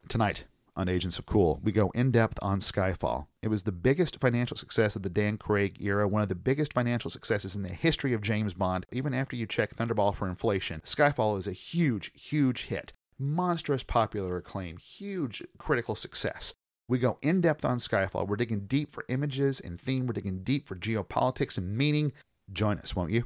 Tonight on Agents of Cool, we go in-depth on Skyfall. It was the biggest financial success of the Dan Craig era, one of the biggest financial successes in the history of James Bond. Even after you check Thunderball for inflation, Skyfall is a huge, huge hit. Monstrous popular acclaim, huge critical success. We go in-depth on Skyfall. We're digging deep for images and theme. We're digging deep for geopolitics and meaning. Join us, won't you?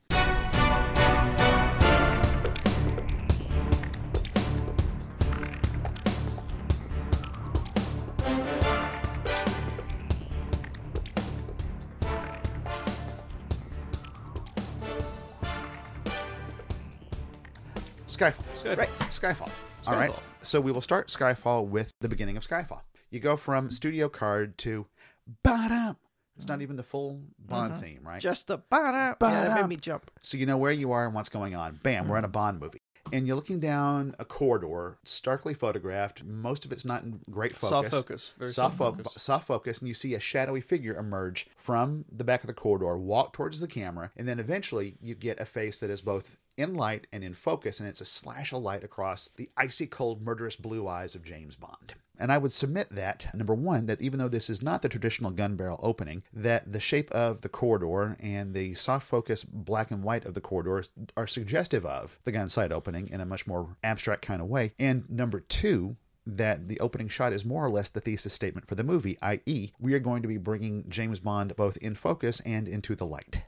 Skyfall. Right. Skyfall. All right. So we will start Skyfall with the beginning of Skyfall. You go from studio card to ba-dum. It's not even the full Bond theme, right? Just the ba-dum. Yeah, that made me jump. So you know where you are and what's going on. Bam, we're in a Bond movie. And you're looking down a corridor, starkly photographed. Most of it's not in great focus. Soft focus. Very soft focus. And you see a shadowy figure emerge from the back of the corridor, walk towards the camera, and then eventually you get a face that is both in light and in focus, and it's a slash of light across the icy cold, murderous blue eyes of James Bond. And I would submit that, number one, that even though this is not the traditional gun barrel opening, that the shape of the corridor and the soft focus black and white of the corridor are suggestive of the gun sight opening in a much more abstract kind of way. And number two, that the opening shot is more or less the thesis statement for the movie, i.e., we are going to be bringing James Bond both in focus and into the light.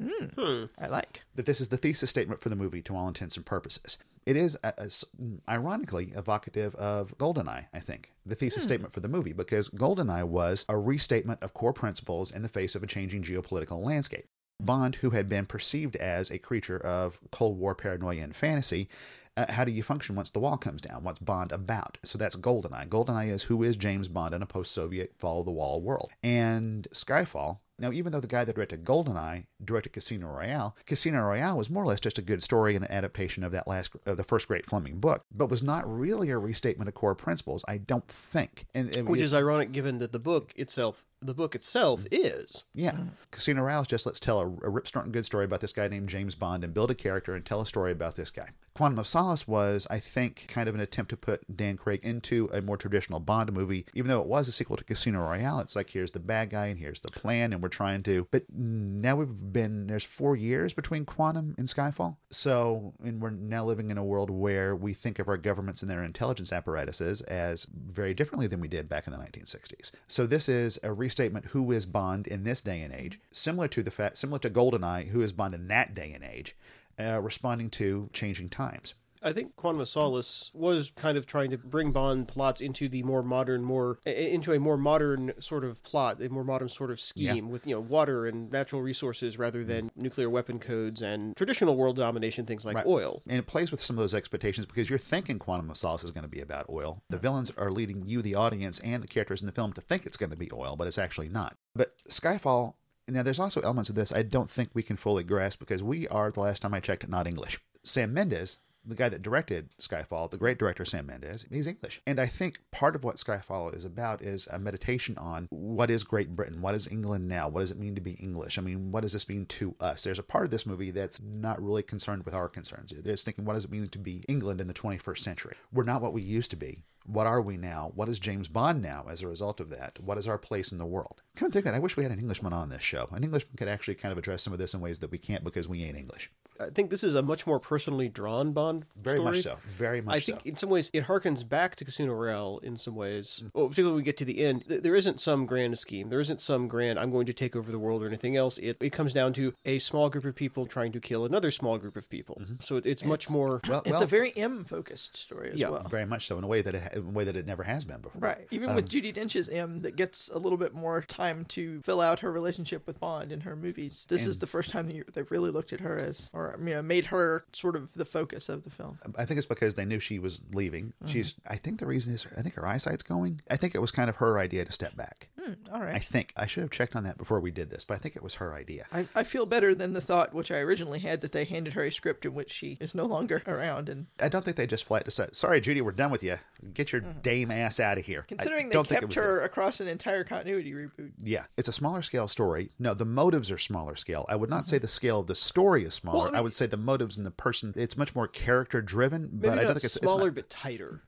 I like that this is the thesis statement for the movie to all intents and purposes. It is ironically evocative of GoldenEye, I think, the thesis statement for the movie, because GoldenEye was a restatement of core principles in the face of a changing geopolitical landscape. Bond, who had been perceived as a creature of Cold War paranoia and fantasy, how do you function once the wall comes down? What's Bond about? So that's GoldenEye. GoldenEye is who is James Bond in a post-Soviet follow-the-wall world. And Skyfall, now, even though the guy that directed GoldenEye directed Casino Royale was more or less just a good story and an adaptation of the first great Fleming book, but was not really a restatement of core principles, I don't think. Which is ironic, given that the book itself is. Yeah. Casino Royale is just, let's tell a rip-snorting good story about this guy named James Bond and build a character and tell a story about this guy. Quantum of Solace was, I think, kind of an attempt to put Dan Craig into a more traditional Bond movie. Even though it was a sequel to Casino Royale, it's like, here's the bad guy and here's the plan, and we're trying to... But now there's 4 years between Quantum and Skyfall. And we're now living in a world where we think of our governments and their intelligence apparatuses as very differently than we did back in the 1960s. So this is a restatement, who is Bond in this day and age, similar to GoldenEye, who is Bond in that day and age, responding to changing times. I think Quantum of Solace was kind of trying to bring Bond plots into the more modern, into a more modern sort of plot, a more modern sort of scheme with, water and natural resources rather than nuclear weapon codes and traditional world domination, things like oil. And it plays with some of those expectations because you're thinking Quantum of Solace is going to be about oil. The villains are leading you, the audience, and the characters in the film to think it's going to be oil, but it's actually not. But Skyfall... Now, there's also elements of this I don't think we can fully grasp because we are, the last time I checked, not English. Sam Mendes, the guy that directed Skyfall, the great director Sam Mendes, he's English. And I think part of what Skyfall is about is a meditation on what is Great Britain? What is England now? What does it mean to be English? I mean, what does this mean to us? There's a part of this movie that's not really concerned with our concerns. They're just thinking, what does it mean to be England in the 21st century? We're not what we used to be. What are we now? What is James Bond now as a result of that? What is our place in the world? Come and think of it, I wish we had an Englishman on this show. An Englishman could actually kind of address some of this in ways that we can't because we ain't English. I think this is a much more personally drawn Bond Very story. much so. Very much so. I think in some ways it harkens back to Casino Royale in some ways. Well, particularly when we get to the end, there isn't some grand scheme. There isn't some grand, I'm going to take over the world or anything else. It comes down to a small group of people trying to kill another small group of people. So it's much more... It's a very M-focused story as well. Very much so, in a way that it never has been before. Right. Even with Judi Dench's M that gets a little bit more time to fill out her relationship with Bond in her movies. This is the first time they've really looked at her as, or made her sort of the focus of the film. I think it's because they knew she was leaving. I think the reason is, I think her eyesight's going. I think it was kind of her idea to step back. All right. I think. I should have checked on that before we did this, but I think it was her idea. I feel better than the thought, which I originally had, that they handed her a script in which she is no longer around. And I don't think they just flat decided, sorry, Judy, we're done with you. Get your dame ass out of here. Considering they kept her across an entire continuity reboot. Yeah. It's a smaller scale story. No, the motives are smaller scale. I would not say the scale of the story is smaller. I would say the motives and the person, it's much more character driven, but I don't think it's smaller, but tighter.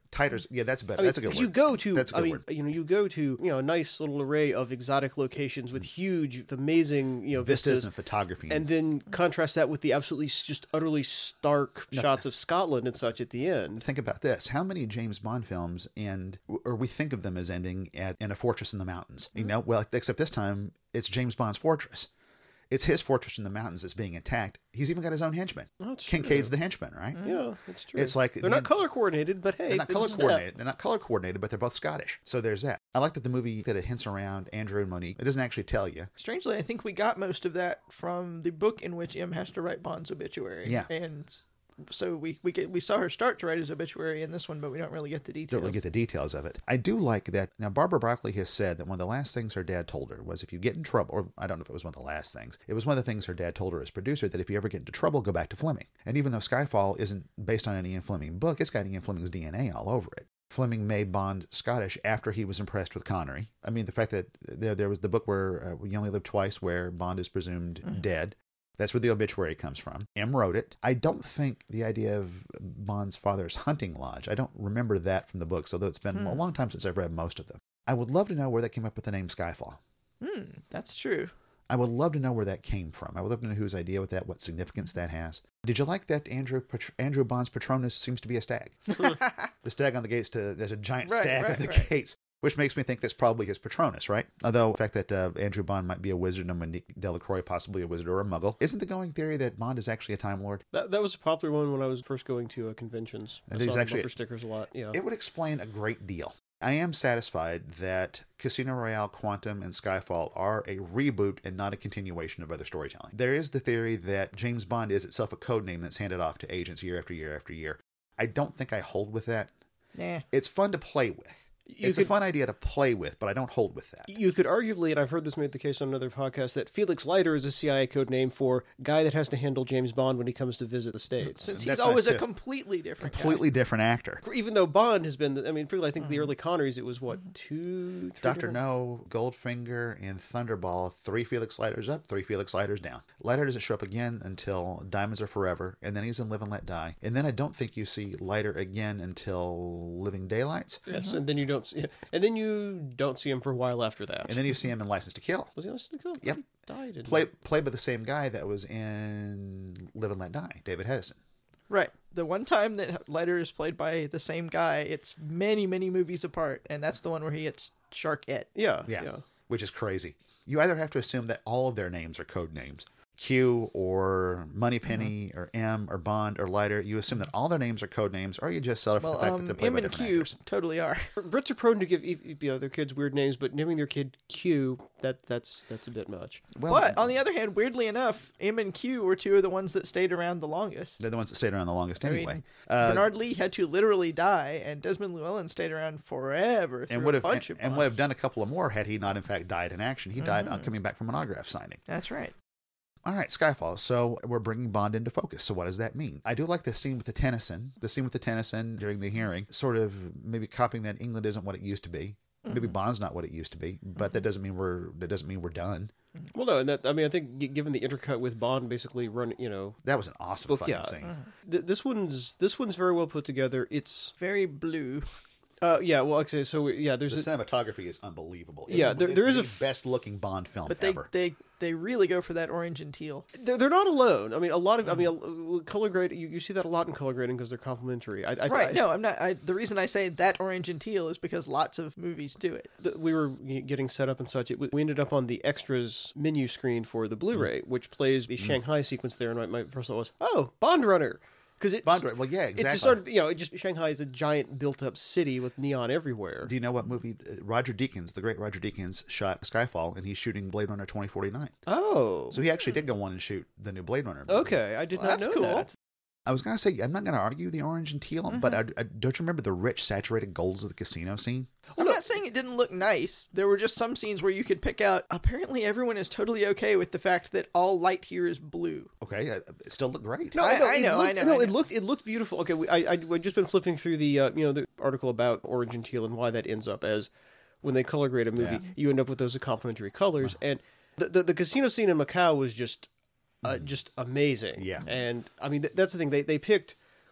Tighter's, yeah, that's better. I mean, that's a good 'cause word. you go to, That's a I good mean, word. you go to, a nice little array of exotic locations with huge, amazing, Vistas and photography. and then contrast that with the absolutely just utterly stark shots of Scotland and such at the end. Think about this. How many James Bond films end, or we think of them as ending in a fortress in the mountains? You know, well, except this time it's James Bond's fortress. It's his fortress in the mountains that's being attacked. He's even got his own henchman. That's Kincaid's true. the henchman, right? Yeah, that's true. It's like they're not color coordinated, but hey, They're not it's color a step. coordinated. They're not color coordinated, but they're both Scottish. So there's that. I like that the movie that it hints around Andrew and Monique. It doesn't actually tell you. Strangely, I think we got most of that from the book in which M has to write Bond's obituary. Yeah. And so we saw her start to write his obituary in this one, but we don't really get the details. Don't really get the details of it. I do like that. Now, Barbara Broccoli has said that one of the last things her dad told her was if you get in trouble, or I don't know if it was one of the last things, it was one of the things her dad told her as producer, that if you ever get into trouble, go back to Fleming. And even though Skyfall isn't based on any Ian Fleming book, it's got Ian Fleming's DNA all over it. Fleming made Bond Scottish after he was impressed with Connery. I mean, the fact that there was the book where You Only Live Twice, where Bond is presumed dead. That's where the obituary comes from. M wrote it. I don't think the idea of Bond's father's hunting lodge, I don't remember that from the books, although it's been a long time since I've read most of them. I would love to know where they came up with the name Skyfall. That's true. I would love to know where that came from. I would love to know whose idea with that, what significance that has. Did you like that Andrew Bond's Patronus seems to be a stag? The stag on the gates, there's a giant stag on the gates. Which makes me think that's probably his Patronus, right? Although the fact that Andrew Bond might be a wizard and Monique Delacroix possibly a wizard or a muggle. Isn't the going theory that Bond is actually a Time Lord? That was a popular one when I was first going to conventions. I There's saw the actually- bumper stickers a lot. Yeah. It would explain a great deal. I am satisfied that Casino Royale, Quantum, and Skyfall are a reboot and not a continuation of other storytelling. There is the theory that James Bond is itself a code name that's handed off to agents year after year after year. I don't think I hold with that. Nah. It's fun to play with. It's a fun idea to play with, but I don't hold with that. You could arguably, and I've heard this made the case on another podcast, that Felix Leiter is a CIA code name for guy that has to handle James Bond when he comes to visit the States. Since That's he's always nice, a too. completely different Completely different actor. Even though Bond has been, particularly I think the early Connerys, it was what, 2, 3 Dr. different- No, Goldfinger, and Thunderball, 3 Felix Leiters up, 3 Felix Leiters down. Leiter doesn't show up again until Diamonds Are Forever, and then he's in Live and Let Die. And then I don't think you see Leiter again until Living Daylights. Yes, and then you don't see, and then you don't see him for a while after that. And then you see him in License to Kill. Was he honest to kill? Yep. He died. In Played by the same guy that was in Live and Let Die, David Hedison. Right. The one time that Leiter is played by the same guy, it's many, many movies apart, and that's the one where he gets Sharkette. Yeah. Which is crazy. You either have to assume that all of their names are code names. Q or Moneypenny or M or Bond or Leiter. You assume that all their names are code names, or you just settle for the fact that they're played M by and different Q actors. totally are. Brits are prone to give their kids weird names, but naming their kid Q, that's a bit much. Well, But on the other hand, weirdly enough, M and Q were two of the ones that stayed around the longest. they're the ones that stayed around the longest I anyway. mean, Bernard Lee had to literally die, and Desmond Llewellyn stayed around forever through and would a have bunch of and would Bonds. have done a couple of more had he not in fact died in action. He died on coming back from an autograph signing. That's right. All right, Skyfall. So we're bringing Bond into focus. So what does that mean? I do like the scene with the Tennyson. The scene with the Tennyson during the hearing, sort of maybe copying that England isn't what it used to be. Maybe Bond's not what it used to be, but that doesn't mean we're done. Well, no, and I think given the intercut with Bond basically That was an awesome fucking scene. This one's very well put together. It's Very blue. yeah, well, like I say, so yeah, The there's cinematography is unbelievable. Yeah, there is the a best looking Bond film But ever. they really go for that orange and teal. they're not alone. I mean, a lot of color grade. You see that a lot in color grading because they're complementary. Right. No, I'm not. The reason I say that orange and teal is because lots of movies do it. We were getting set up and such. We ended up on the extras menu screen for the Blu-ray, which plays the Shanghai sequence there. And my first thought was, oh, Bond Runner. Because Well, yeah, It's exactly. just sort of, Shanghai is a giant built-up city with neon everywhere. Do you know what movie Roger Deakins, the great Roger Deakins, shot Skyfall, and he's shooting Blade Runner 2049. Oh, So he actually did go on and shoot the new Blade Runner movie. okay. I did Well, not that's know cool. that. I was going to say, I'm not going to argue the orange and teal, but I don't you remember the rich, saturated golds of the casino scene? I'm not saying it didn't look nice. There were just some scenes where you could pick out. Apparently, everyone is totally okay with the fact that all light here is blue. Okay, it still looked great. I know. It looked beautiful. Okay, I'd just been flipping through the the article about orange and teal and why that ends up as when they color grade a movie, Yeah. you end up with those complementary colors. And the casino scene in Macau was just amazing. Yeah. And I mean that's the thing, they picked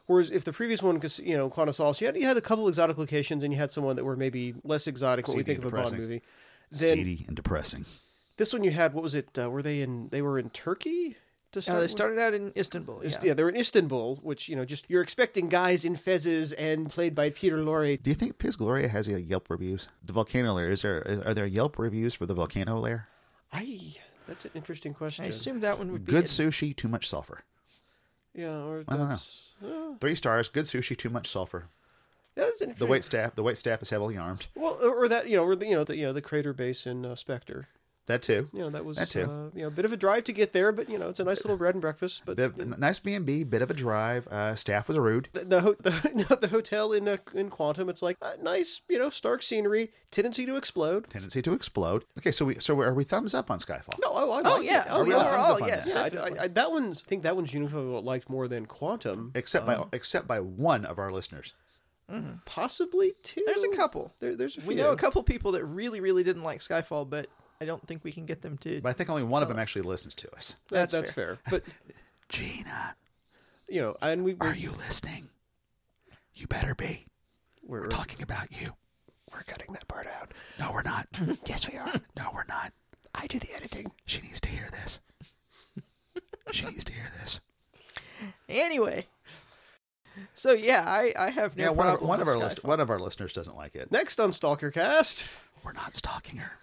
Whereas if the previous one, because Quantum of Solace, you had a couple exotic locations, and you had someone that were maybe less exotic when we think of a Bond movie. Then Seedy and depressing. this one you had, what was it? They were in Turkey to start. They started out in Istanbul. Yeah. They were in Istanbul, which just you're expecting guys in fezzes and played by Peter Lorre. Do you think Piz Gloria has Yelp reviews? The volcano lair, are there Yelp reviews for the volcano lair? That's an interesting question. I assume that one would be Good it. sushi, too much sulfur. Yeah, or I don't that's 3 stars, good sushi, too much sulfur. that's an The wait staff is heavily armed. Well, or that the crater base in Spectre. That too. That was That too. a bit of a drive to get there, but it's a nice little bread and breakfast. But Nice B&B, bit of a drive. Staff was rude. the hotel in Quantum, it's like nice, stark scenery, tendency to explode. Okay, so are we thumbs up on Skyfall? No, I Oh, like yeah. it. Oh, we all thumbs overall, up on yes. this? Yeah, definitely. I think that one's uniformly liked more than Quantum. Except by one of our listeners. Possibly two. There's a couple. There's a few. We know a couple people that really, really didn't like Skyfall, but I don't think we can get them to. But I think only one of them actually listens to us. That's fair. But Gina, and are you listening? You better be. we're Talking about you. we're cutting that part out. No, we're not. Yes, we are. No, we're not. I do the editing. She needs to hear this. She needs to hear this. Anyway. So yeah, I have no problem one with Skyfall. one of our listeners doesn't like it. Next on Stalkercast. We're not stalking her.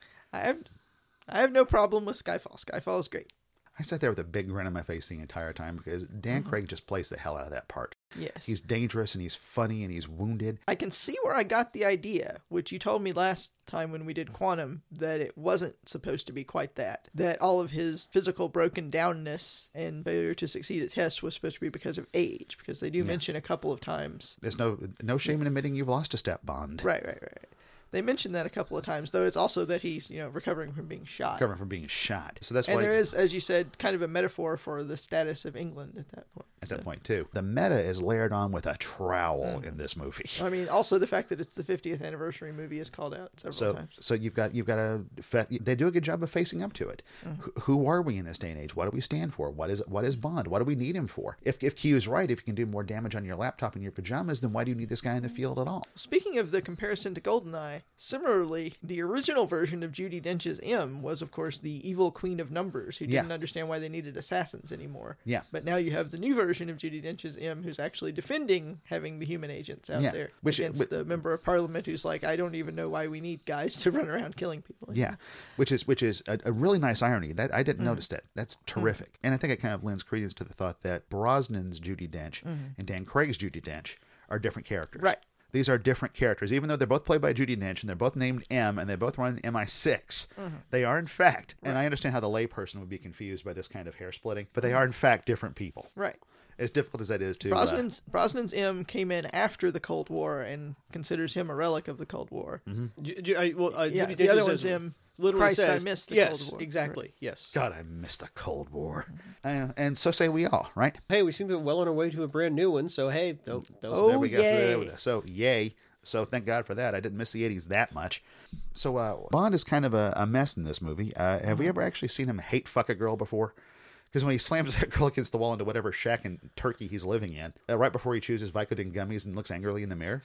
I have no problem with Skyfall. Skyfall is great. I sat there with a big grin on my face the entire time because Dan Craig just plays the hell out of that part. Yes. He's dangerous and he's funny and he's wounded. I can see where I got the idea, which you told me last time when we did Quantum, that it wasn't supposed to be quite that. That all of his physical broken downness and failure to succeed at tests was supposed to be because of age, because they do mention a couple of times. There's no shame in admitting you've lost a step, Bond. Right. They mentioned that a couple of times, though it's also that he's, recovering from being shot. Recovering from being shot. So that's And why there is, as you said, kind of a metaphor for the status of England at that point. at that point too. The meta is layered on with a trowel in this movie. I mean, also the fact that it's the 50th anniversary movie is called out several times. So you've got they do a good job of facing up to it. Who are we in this day and age? What do we stand for? What is Bond? What do we need him for? If Q is right, if you can do more damage on your laptop in your pajamas, then why do you need this guy in the field at all? Speaking of the comparison to GoldenEye, similarly, the original version of Judi Dench's M was, of course, the evil queen of numbers who didn't understand why they needed assassins anymore. Yeah. But now you have the new version of Judi Dench's M who's actually defending having the human agents out there against the member of parliament who's like, I don't even know why we need guys to run around killing people. Yeah, which is a really nice irony. That I didn't notice that. That's terrific. And I think it kind of lends credence to the thought that Brosnan's Judi Dench and Dan Craig's Judi Dench are different characters. Right. These are different characters. Even though they're both played by Judi Dench and they're both named M and they both run MI6, they are in fact, and I understand how the layperson would be confused by this kind of hair splitting, but they are in fact different people. Right. As difficult as that is to... Brosnan's M came in after the Cold War and considers him a relic of the Cold War. Judi Dench the other says- one's M. literally Christ, says, I missed the yes, Cold War. exactly. Right. Yes. God, I miss the Cold War. And so say we all, right? Hey, we seem to be well on our way to a brand new one. So hey, don't. Oh, There we go. yay. So yay. So thank God for that. I didn't miss the 80s that much. So Bond is kind of a mess in this movie. Have we ever actually seen him hate fuck a girl before? Because when he slams that girl against the wall into whatever shack in Turkey he's living in, right before he chooses Vicodin gummies and looks angrily in the mirror.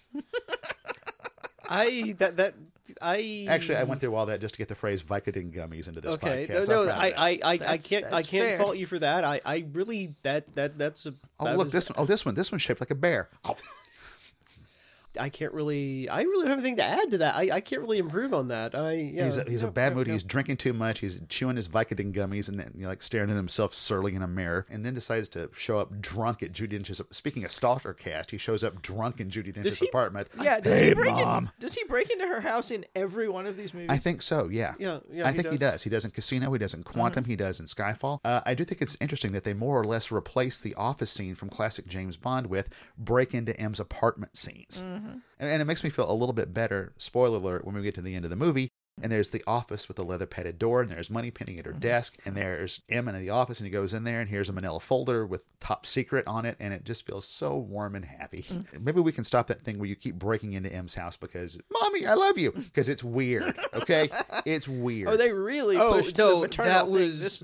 Actually, I went through all that just to get the phrase Vicodin gummies into this Okay, podcast. no, I'm proud of that. I can't That's fair. fault you for that. I really that's a. Oh, that look, is- this one's shaped like a bear. Oh. I really don't have anything to add to that. I can't really improve on that. He's a bad mood. He's drinking too much. He's chewing his Vicodin gummies and then, like staring at himself surly in a mirror. And then decides to show up drunk at Judi Dench's. Speaking of Stalker cast, he shows up drunk in Judi Dench's apartment. Yeah, does he break into her house in every one of these movies? I think so. Yeah. Yeah, I think he does. He does in Casino. He does in Quantum. He does in Skyfall. I do think it's interesting that they more or less replace the office scene from classic James Bond with break into M's apartment scenes. And it makes me feel a little bit better, spoiler alert, when we get to the end of the movie, And there's the office with the leather padded door, and there's Moneypenny at her desk, and there's M in the office, and he goes in there, and here's a manila folder with Top Secret on it, and it just feels so warm and happy. Maybe we can stop that thing where you keep breaking into M's house because, Mommy, I love you, because it's weird, okay? It's weird. Oh, they really pushed the maternal that thing was this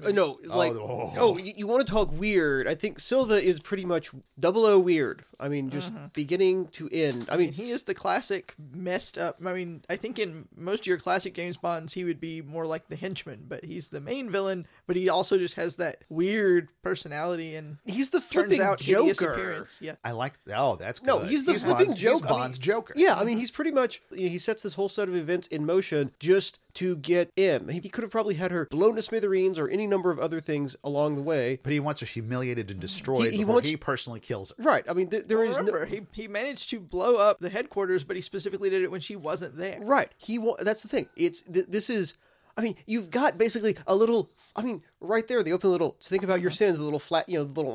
you want to talk weird? I think Silva is pretty much 00 weird. I mean, just beginning to end. I mean, he is the classic messed up. I mean, I think in most of your classic James Bonds, he would be more like the henchman, but he's the main villain. But he also just has that weird personality, and he's the turns flipping out hideous Joker. appearance. Yeah, I like. Oh, that's good. No, he's the flipping Bond's, Joker. He's Bond's Joker. Yeah, I mean, he's pretty much, he sets this whole set of events in motion just to get M. He could have probably had her blown to smithereens or any number of other things along the way. But he wants her humiliated and destroyed He before wants- he personally kills her. Right. I mean, there is remember, he managed to blow up the headquarters, but he specifically did it when she wasn't there. Right. That's the thing. This is, I mean, you've got basically a little, I mean, right there, they open a little, so think about your sins, the little flat, the little,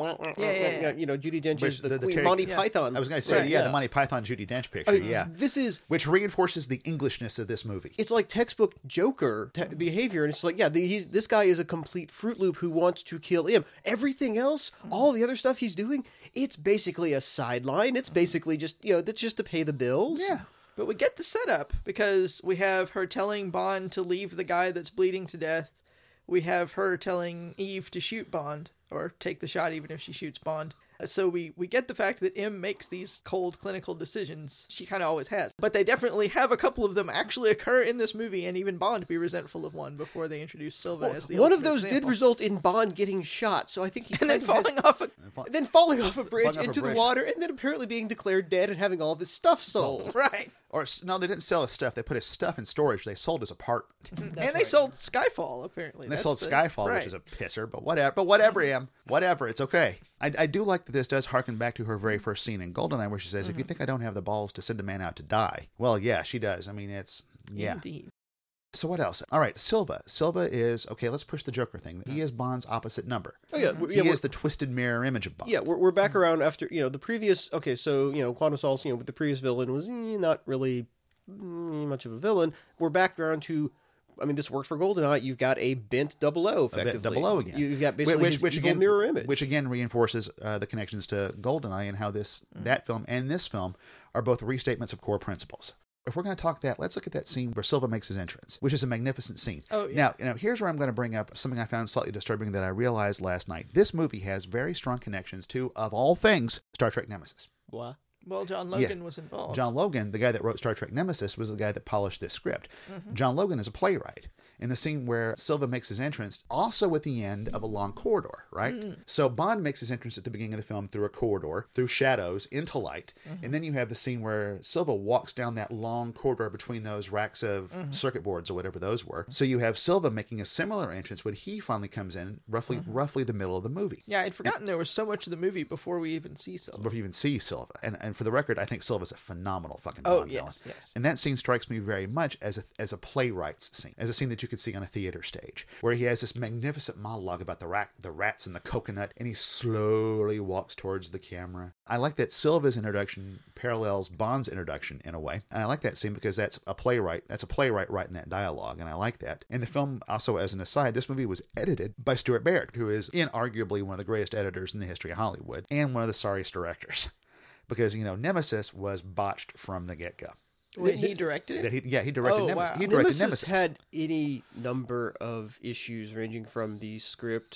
Judi Dench is the Queen, Terry- Monty Python. I was going to say, Right, the Monty Python Judi Dench picture, This is, which reinforces the Englishness of this movie. it's like textbook Joker behavior, and it's like, this guy is a complete Fruit Loop who wants to kill him. Everything else, all the other stuff he's doing, it's basically a sideline. It's basically just, that's just to pay the bills. Yeah. But we get the setup because we have her telling Bond to leave the guy that's bleeding to death. We have her telling Eve to shoot Bond, or take the shot even if she shoots Bond. So we get the fact that M makes these cold clinical decisions. She kind of always has. But they definitely have a couple of them actually occur in this movie, and even Bond be resentful of one before they introduce Silva as the One of ultimate those example. did result in Bond getting shot, so I think he And then kind of falling off a... then falling off a bridge Falling off a into the bridge. water, and then apparently being declared dead and having all of his stuff sold. Right. Or, no, they didn't sell his stuff. They put his stuff in storage. They sold his apartment. And they sold Skyfall, apparently. They sold Skyfall, which is a pisser, but whatever. But whatever, Em. Whatever. It's okay. I do like that this does harken back to her very first scene in GoldenEye, where she says, if you think I don't have the balls to send a man out to die. Well, yeah, she does. I mean, it's, yeah. Indeed. So what else? All right, Silva. Silva is, okay, let's push the Joker thing. He is Bond's opposite number. Oh, yeah. He is the twisted mirror image of Bond. Yeah, we're back around after, the previous, okay, so, Quantum of Solace, with the previous villain was not really much of a villain. We're back around to, I mean, this works for GoldenEye. You've got a bent 00, effectively. A bent 00 again. You've got basically his evil again, mirror image. Which again reinforces the connections to GoldenEye and how that film and this film are both restatements of core principles. If we're going to talk that, let's look at that scene where Silva makes his entrance, which is a magnificent scene. Oh, yeah. Now, here's where I'm going to bring up something I found slightly disturbing that I realized last night. This movie has very strong connections to, of all things, Star Trek Nemesis. What? Well, John Logan was involved. John Logan, the guy that wrote Star Trek Nemesis, was the guy that polished this script. John Logan is a playwright. In the scene where Silva makes his entrance, also at the end of a long corridor, right? So Bond makes his entrance at the beginning of the film through a corridor, through shadows, into light. And then you have the scene where Silva walks down that long corridor between those racks of circuit boards or whatever those were. So you have Silva making a similar entrance when he finally comes in, roughly the middle of the movie. Yeah, I'd forgotten there was so much of the movie before we even see Silva. Before you even see Silva. And for the record, I think Silva's a phenomenal fucking Oh, Bond villain. yes. And that scene strikes me very much as a playwright's scene, as a scene that you could see on a theater stage, where he has this magnificent monologue about the rats and the coconut, and he slowly walks towards the camera. I like that Silva's introduction parallels Bond's introduction in a way, and I like that scene because that's a playwright writing that dialogue, and I like that. In the film, also as an aside, this movie was edited by Stuart Baird, who is inarguably one of the greatest editors in the history of Hollywood, and one of the sorriest directors. Because, Nemesis was botched from the get-go. Wait, he directed it? He directed Nemesis. Wow. He directed Nemesis had any number of issues ranging from the script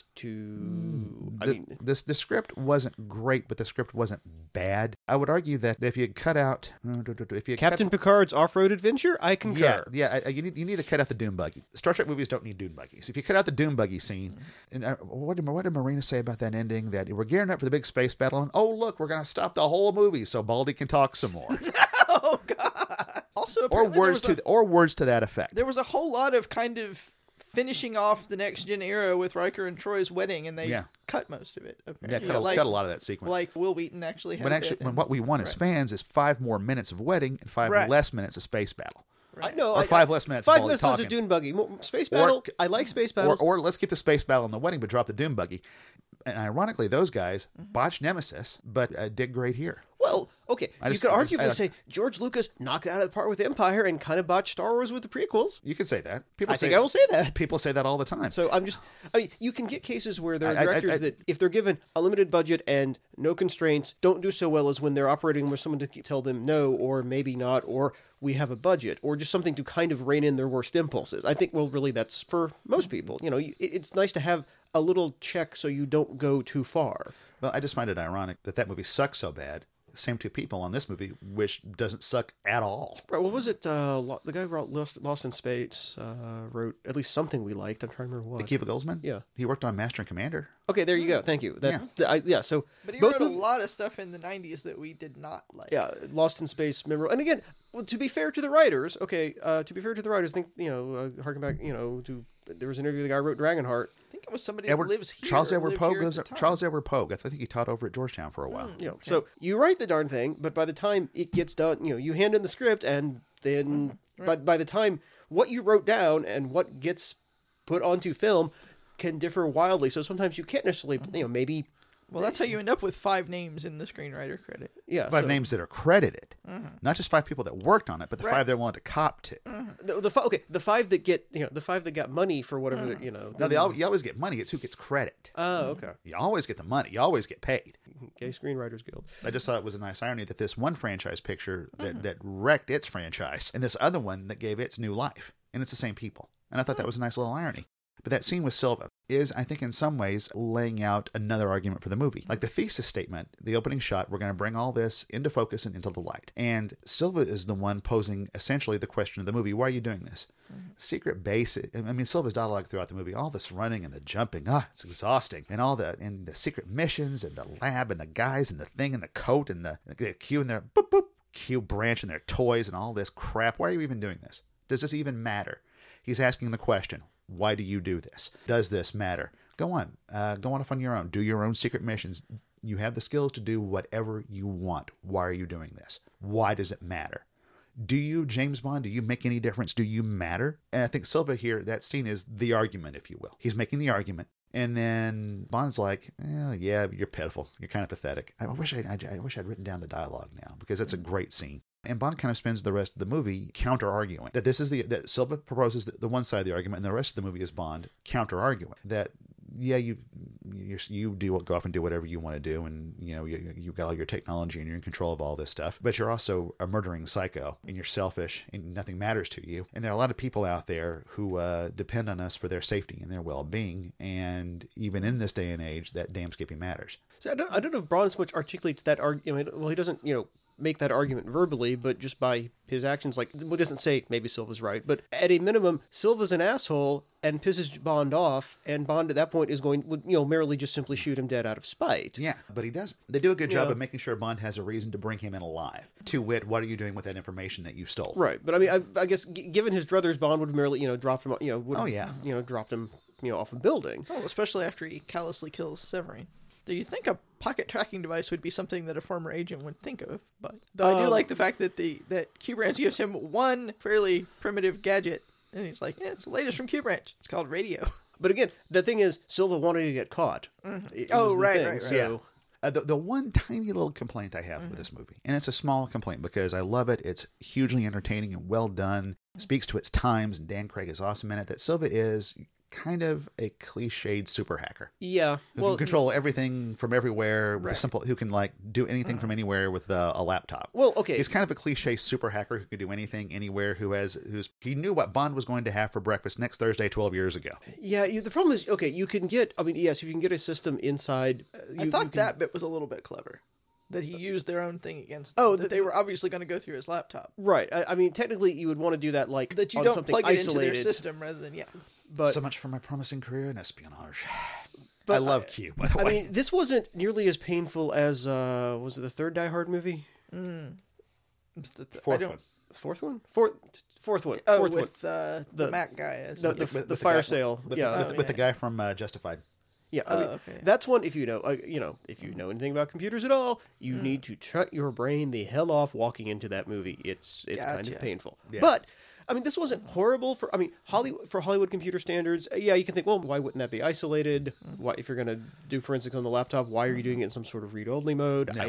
to... The script wasn't great, but the script wasn't bad. I would argue that if you had cut out... Captain Picard's off-road adventure? I concur. Yeah, you need to cut out the dune buggy. Star Trek movies don't need dune buggies. If you cut out the dune buggy scene... And what did Marina say about that ending? That we're gearing up for the big space battle, and oh, look, we're going to stop the whole movie so Baldy can talk some more. Oh, God. Also, or words to that effect. There was a whole lot of kind of finishing off the Next Gen era with Riker and Troy's wedding, and they cut most of it. Apparently. Cut a lot of that sequence. Like Will Wheaton actually had when what we want as fans is 5 more minutes of wedding and 5 less minutes of space battle. Right. Or 5 less minutes. 5 less minutes of dune buggy. Space battle. I like space battles. Or let's keep the space battle in the wedding, but drop the dune buggy. And ironically, those guys botched Nemesis, but did great here. Well, okay, I you just- could I just- arguably I- say George Lucas knocked it out of the park with Empire and kind of botched Star Wars with the prequels. You could say that. I think I will say that. People say that all the time. So I mean, you can get cases where there are I- directors that, if they're given a limited budget and no constraints, don't do so well as when they're operating with someone to tell them no, or maybe not, or we have a budget, or just something to kind of rein in their worst impulses. I think, well, really, that's for most people. You know, it's nice to have a little check so you don't go too far. Well, I just find it ironic that movie sucks so bad. Same two people on this movie, which doesn't suck at all. Right, what was it? The guy who wrote Lost in Space wrote at least something we liked. I'm trying to remember what. Akiva Goldsman? Yeah. He worked on Master and Commander. Okay, there you go. Thank you. So But he both wrote a movies- lot of stuff in the 90s that we did not like. Yeah, Lost in Space, memorable. And again, well, to be fair to the writers, think, harken back, there was an interview with the guy who wrote Dragonheart. I think it was somebody who lives here. Charles Edward lived Pogue here at lives the at time. Charles Edward Pogue. I think he taught over at Georgetown for a while. So you write the darn thing, but by the time it gets done, you hand in the script, and then by the time what you wrote down and what gets put onto film can differ wildly. So sometimes you can't necessarily, maybe. Well, that's how you end up with 5 names in the screenwriter credit. Yeah, Five so- names that are credited, not just 5 people that worked on it, but the Right. 5 they're willing to cop to. the 5 that get the 5 that got money for whatever No, you always get money. It's who gets credit. Oh, okay. You always get the money. You always get paid. Gay Screenwriters Guild. I just thought it was a nice irony that this one franchise picture that wrecked its franchise, and this other one that gave its new life, and it's the same people. And I thought that was a nice little irony. But that scene with Silva is, I think, in some ways, laying out another argument for the movie. Like the thesis statement, the opening shot, we're going to bring all this into focus and into the light. And Silva is the one posing essentially the question of the movie: why are you doing this? Secret base. I mean, Silva's dialogue throughout the movie, all this running and the jumping, it's exhausting. And all the secret missions and the lab and the guys and the thing and the coat and the Q and their boop boop Q branch and their toys and all this crap. Why are you even doing this? Does this even matter? He's asking the question. Why do you do this? Does this matter? Go on off on your own. Do your own secret missions. You have the skills to do whatever you want. Why are you doing this? Why does it matter? Do you, James Bond, do you make any difference? Do you matter? And I think Silva here, that scene is the argument, if you will. He's making the argument. And then Bond's like, yeah, you're pitiful. You're kind of pathetic. I wish I'd written down the dialogue now, because it's a great scene. And Bond kind of spends the rest of the movie counter-arguing that that Silva proposes the one side of the argument, and the rest of the movie is Bond counter-arguing that, yeah, you go off and do whatever you want to do, and you've got all your technology and you're in control of all this stuff, but you're also a murdering psycho, and you're selfish, and nothing matters to you. And there are a lot of people out there who depend on us for their safety and their well-being, and even in this day and age, that damn skippy matters. So I don't know if Bond so much articulates that argument. Well, he doesn't, make that argument verbally, but just by his actions. Like, well, doesn't say maybe Silva's right, but at a minimum, Silva's an asshole and pisses Bond off, and Bond at that point would merely just simply shoot him dead out of spite. Yeah, but he doesn't. They do a good job of making sure Bond has a reason to bring him in alive. To wit, what are you doing with that information that you stole? Right, but I mean, I guess given his druthers, Bond would have merely dropped him. Dropped him off a building. Oh, especially after he callously kills Severine. Do you think a pocket tracking device would be something that a former agent would think of? But though I do like the fact that that Q-Branch gives him one fairly primitive gadget, and he's like, "Yeah, it's the latest from Q-Branch. It's called radio." But again, the thing is, Silva wanted to get caught. It was the right, thing, right. So The one tiny little complaint I have with this movie, and it's a small complaint because I love it, it's hugely entertaining and well done, speaks to its times, and Dan Craig is awesome in it, that Silva is kind of a cliched super hacker. yeah, Who well, can control everything from everywhere, with a simple, who can do anything from anywhere with a laptop. well, okay. He's kind of a cliche super hacker who can do anything, anywhere, he knew what Bond was going to have for breakfast next Thursday 12 years ago. Yeah, the problem is, okay, you can get. I mean, yes, if you can get a system inside. I thought that bit was a little bit clever. That he used their own thing against them. Oh, that they were obviously going to go through his laptop. Right. I mean, technically, you would want to do that That you on don't something plug it isolated. into their system rather than, But So much for my promising career in espionage. But I love Q, by the way. I mean, this wasn't nearly as painful as was it the third Die Hard movie? It's the Fourth one. Fourth one? Fourth one. Oh, Fourth one. with the Mac guy. As The With fire guy- sale. With, Yeah. with the guy from Justified. Yeah, I mean, okay. that's one. If you know anything about computers at all, you need to shut your brain the hell off walking into that movie. It's kind Gotcha. of painful. Yeah. But I mean, this wasn't horrible for Hollywood computer standards. Yeah, you can think, well, why wouldn't that be isolated? Why, if you're going to do forensics on the laptop, why are you doing it in some sort of read-only mode? No.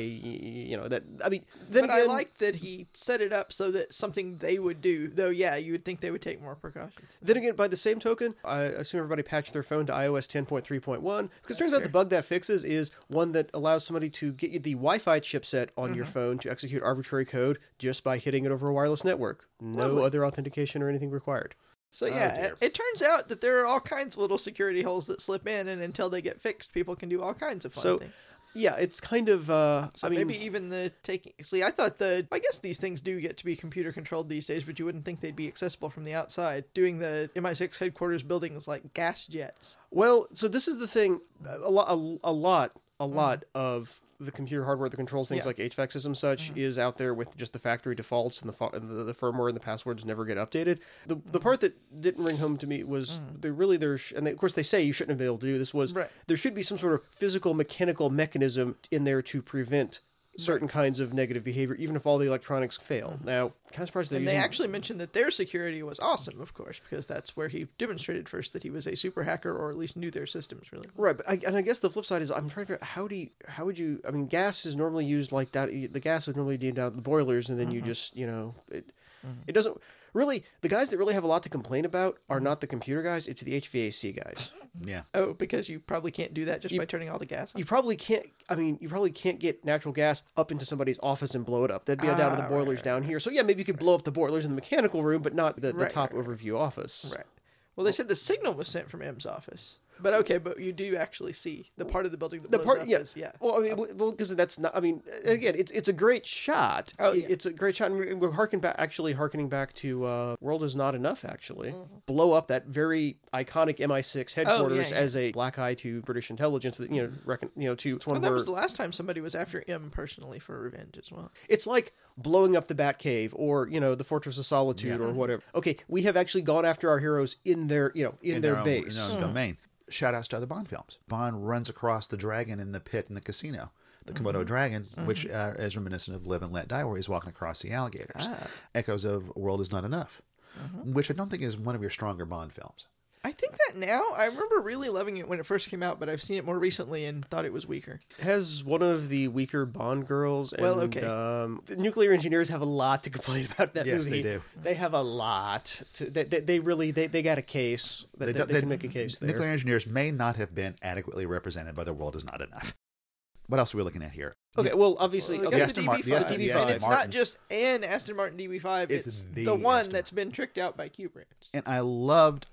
I like that he set it up so that something they would do. Though, yeah, you would think they would take more precautions. Then again, by the same token, I assume everybody patched their phone to iOS 10.3.1 because it turns out the bug that fixes is one that allows somebody to get you the Wi-Fi chipset on your phone to execute arbitrary code just by hitting it over a wireless network. No other authentication or anything required. So yeah, it turns out that there are all kinds of little security holes that slip in, and until they get fixed, people can do all kinds of fun things. Yeah, it's kind of. Maybe even the taking. See, I thought I guess these things do get to be computer controlled these days, but you wouldn't think they'd be accessible from the outside. Doing the MI6 headquarters buildings like gas jets. Well, so this is the thing. A lot of the computer hardware that controls things like HVAC systems such is out there with just the factory defaults, and the firmware and the passwords never get updated. The part that didn't ring home to me was of course they say you shouldn't have been able to do this, was there should be some sort of physical mechanical mechanism in there to prevent certain kinds of negative behavior, even if all the electronics fail. Now, kind of surprised they actually mentioned that their security was awesome, of course, because that's where he demonstrated first that he was a super hacker, or at least knew their systems really well. Right, but I guess the flip side is I'm trying to figure out how would you? I mean, gas is normally used like that. The gas would normally be down the boilers, and then you just it doesn't. Really, the guys that really have a lot to complain about are not the computer guys, it's the HVAC guys. Yeah. Oh, because you probably can't do that by turning all the gas on? You probably can't get natural gas up into somebody's office and blow it up. That'd be down to the boilers down here. So yeah, maybe you could blow up the boilers in the mechanical room, but not the top overview office. Right. Well, they said the signal was sent from M's office. But okay, but you do actually see the part of the building that blows up. Yeah. Well, I mean, because that's not. I mean, again, it's a great shot. Oh, yeah. It's a great shot. And we're harkening back to "World Is Not Enough." Actually, blow up that very iconic MI6 headquarters as a black eye to British intelligence. That that was the last time somebody was after M personally for revenge as well. It's like blowing up the Batcave or the Fortress of Solitude or whatever. Okay, we have actually gone after our heroes in their their base, in their own domain. Shout outs to other Bond films. Bond runs across the dragon in the pit in the casino. The Komodo dragon, which is reminiscent of Live and Let Die, where he's walking across the alligators. Echoes of World Is Not Enough, which I don't think is one of your stronger Bond films. I think that now, I remember really loving it when it first came out, but I've seen it more recently and thought it was weaker. It has one of the weaker Bond girls. And, the nuclear engineers have a lot to complain about that movie. Yes, they do. They have a lot. They really got a case. They can make a case there. Nuclear engineers may not have been adequately represented by The World Is Not Enough. What else are we looking at here? Okay, well, obviously... the Aston Martin DB5. And it's not just an Aston Martin DB5, it's the one that's been tricked out by Kubrick. And I loved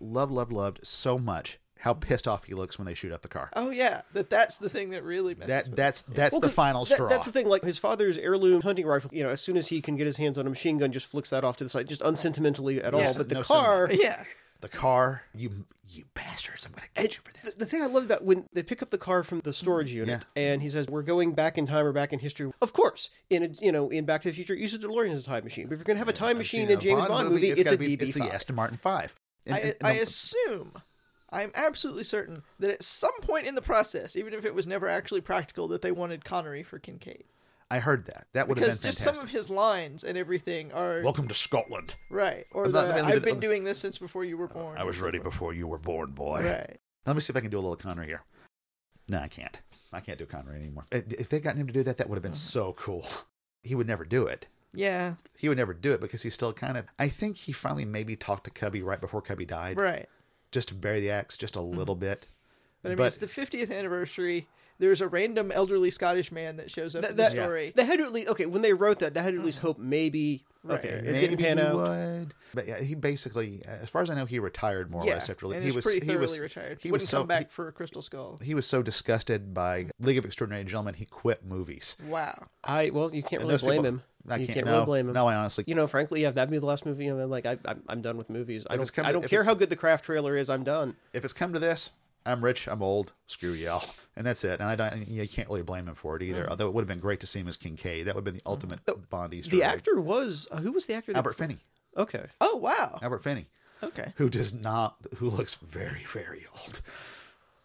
so much how pissed off he looks when they shoot up the car. Oh, yeah. That's the thing that really messes with That's the final straw. That's the thing. Like, his father's heirloom hunting rifle, as soon as he can get his hands on a machine gun, just flicks that off to the side, just unsentimentally at all. But the car... Yeah. The car, you bastards, I'm going to get you for this. The thing I love about when they pick up the car from the storage unit and he says, we're going back in time or back in history. Of course, in Back to the Future, use a DeLorean as a time machine. But if you're going to have a time machine in a James Bond movie, it's a DB5. It's the Aston Martin 5. I assume, I'm absolutely certain, that at some point in the process, even if it was never actually practical, that they wanted Connery for Kincaid. I heard that. That would have been fantastic. Because just some of his lines and everything are... Welcome to Scotland. Right. Or I've been doing this since before you were born. I was ready before you were born, boy. Right. Let me see if I can do a little Connery here. No, I can't. I can't do Connery anymore. If they'd gotten him to do that, that would have been so cool. He would never do it. Yeah. He would never do it because he's still kind of... I think he finally maybe talked to Cubby right before Cubby died. Right. Just to bury the axe just a little bit. But I mean, it's the 50th anniversary... There's a random elderly Scottish man that shows up in the story. They had to at least, when they wrote that, they had to at least hope maybe, it didn't pan out. Would. But yeah, he basically, as far as I know, he retired more or less after he was pretty thoroughly retired. He wouldn't come back for Crystal Skull. He was so disgusted by League of Extraordinary Gentlemen, he quit movies. Wow. You can't really blame him. You can't really blame him. No, I honestly... frankly, that'd be the last movie. I'm done with movies. I don't care how good the Craft trailer is. I'm done. If it's come to this... I'm rich, I'm old, screw y'all. And that's it. And you can't really blame him for it either. Although it would have been great to see him as Kincaid. That would have been the ultimate Bond Easter egg. The actor was... who was the actor? Albert Finney. Okay. Oh, wow. Albert Finney. Okay. Who looks very, very old.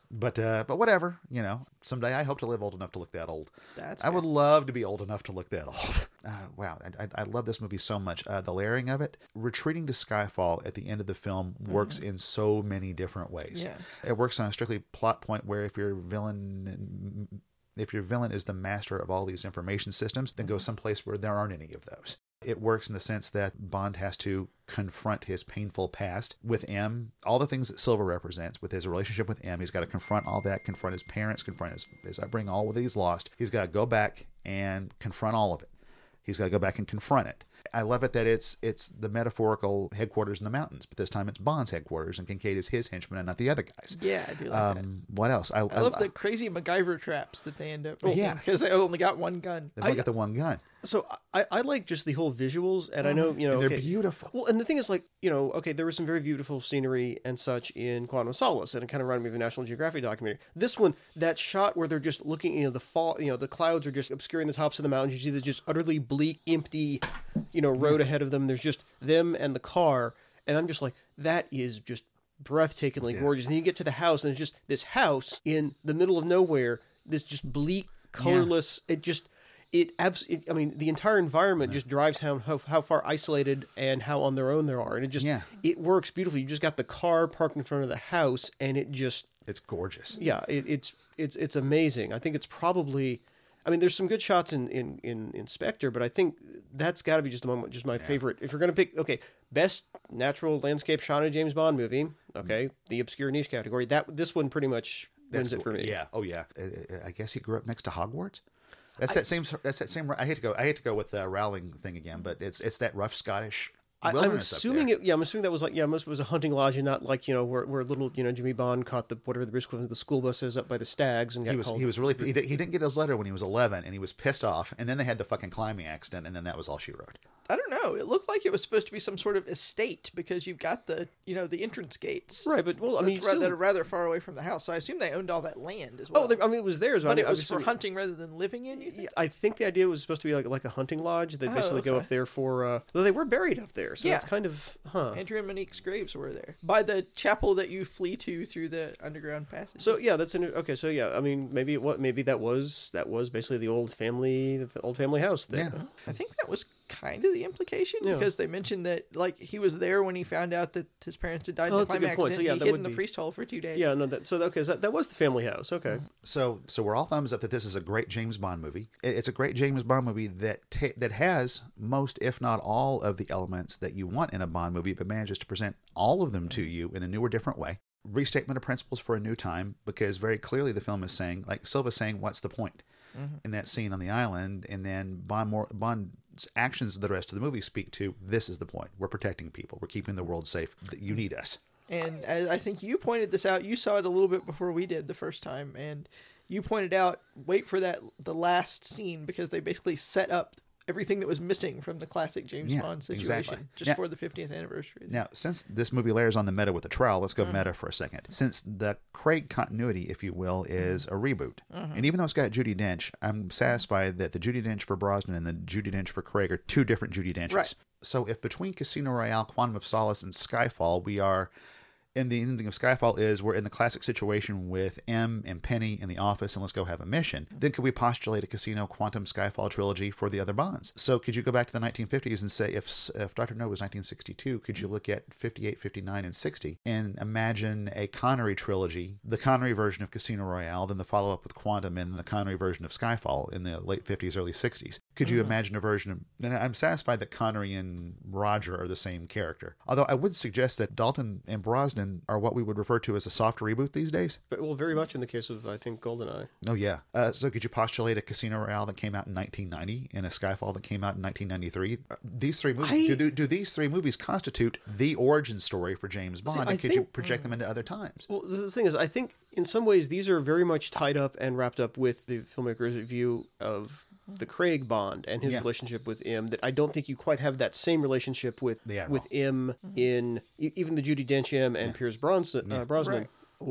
But whatever, someday I hope to live old enough to look that old. I would good. love to be old enough to look that old. Wow, I love this movie so much. The layering of it, retreating to Skyfall at the end of the film works in so many different ways. Yeah. It works on a strictly plot point where if your villain is the master of all these information systems, then go someplace where there aren't any of those. It works in the sense that Bond has to confront his painful past with M, all the things that Silva represents with his relationship with M. He's got to confront all that, confront his parents, confront his upbringing, all of these lost. He's got to go back and confront all of it. He's got to go back and confront it. I love it that it's the metaphorical headquarters in the mountains, but this time it's Bond's headquarters, and Kincaid is his henchman and not the other guys. Yeah, I do like that. What else? I love the crazy MacGyver traps that they end up making, Yeah. because they only got one gun. They've only got the one gun. So I like just the whole visuals, and I know, And they're beautiful. Well, and the thing is, like, okay, there was some very beautiful scenery and such in Quantum of Solace, and it kind of reminded me of a National Geographic documentary. This one, that shot where they're just looking, the fall, the clouds are just obscuring the tops of the mountains. You see the just utterly bleak, empty, road ahead of them. There's just them and the car, and I'm just like, that is just breathtakingly gorgeous. And then you get to the house, and it's just this house in the middle of nowhere, this just bleak, colorless. I mean, the entire environment just drives how far isolated and how on their own they are. And it works beautifully. You just got the car parked in front of the house, and it's gorgeous. Yeah, it's amazing. I think it's probably, I mean, there's some good shots in Spectre, but I think that's got to be just my favorite. If you're going to pick, best natural landscape shot in a James Bond movie, the obscure niche category, this one pretty much wins it for me. Yeah. Oh yeah. I guess he grew up next to Hogwarts. That's that same. I hate to go with the Rowling thing again, but it's that rough Scottish. I'm assuming I'm assuming that was like, most of it was a hunting lodge and not like, where little, Jimmy Bond caught the British equivalent of the school buses up by the stags and he was really, he didn't get his letter when he was 11 and he was pissed off, and then they had the fucking climbing accident, and then that was all she wrote. I don't know. It looked like it was supposed to be some sort of estate because you've got the entrance gates. Right, but I mean, that are rather far away from the house. So I assume they owned all that land as well. Oh, I mean, it was theirs, but it was for hunting rather than living in. You think? I think the idea was supposed to be like a hunting lodge. They basically go up there for. Though they were buried up there, so that's kind of Andrew and Monique's graves were there by the chapel that you flee to through the underground passage. So yeah, that's okay. So yeah, I mean, maybe that was basically the old family house there. Yeah. I think that was kind of the implication because they mentioned that he was there when he found out that his parents had died in the climax accident. So, he hid in the priest hole for 2 days. Yeah, no, that was the family house. Okay. So we're all thumbs up that this is a great James Bond movie. It's a great James Bond movie that has most, if not all, of the elements that you want in a Bond movie, but manages to present all of them to you in a new or different way. Restatement of principles for a new time, because very clearly the film is saying, like Silva's saying, what's the point? In that scene on the island, and then Bond's actions the rest of the movie speak to, this is the point. We're protecting people. We're keeping the world safe. You need us. And I think you pointed this out. You saw it a little bit before we did the first time, and you pointed out, wait for the last scene, because they basically set up everything that was missing from the classic James Bond situation for the 50th anniversary. Now, since this movie layers on the meta with the trial, let's go meta for a second. Since the Craig continuity, if you will, is a reboot, and even though it's got Judi Dench, I'm satisfied that the Judi Dench for Brosnan and the Judi Dench for Craig are two different Judi Denches. Right. So if between Casino Royale, Quantum of Solace, and Skyfall, we are... And the ending of Skyfall is we're in the classic situation with M and Penny in the office and let's go have a mission. Then could we postulate a Casino Quantum Skyfall trilogy for the other Bonds? So could you go back to the 1950s and say if Dr. No was 1962, could you look at 58, 59, and 60 and imagine a Connery trilogy, the Connery version of Casino Royale, then the follow-up with Quantum, and the Connery version of Skyfall in the late 50s, early 60s? Could you imagine a version of... And I'm satisfied that Connery and Roger are the same character. Although I would suggest that Dalton and Brosnan are what we would refer to as a soft reboot these days. But, well, very much in the case of, I think, GoldenEye. Oh, yeah. So could you postulate a Casino Royale that came out in 1990 and a Skyfall that came out in 1993? These three movies, do these three movies constitute the origin story for James Bond? And could you project them into other times? Well, the thing is, I think in some ways these are very much tied up and wrapped up with the filmmaker's view of the Craig Bond and his relationship with M, that I don't think you quite have that same relationship with M in even the Judi Dench M and Pierce Brosnan, Right. or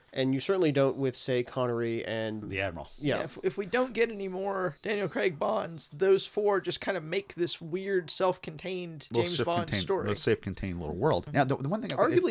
And you certainly don't with, say, Connery and... The Admiral. Yeah. If we don't get any more Daniel Craig Bonds, those four just kind of make this weird self-contained James Bond story. A self-contained little world. Now, the one thing... Arguably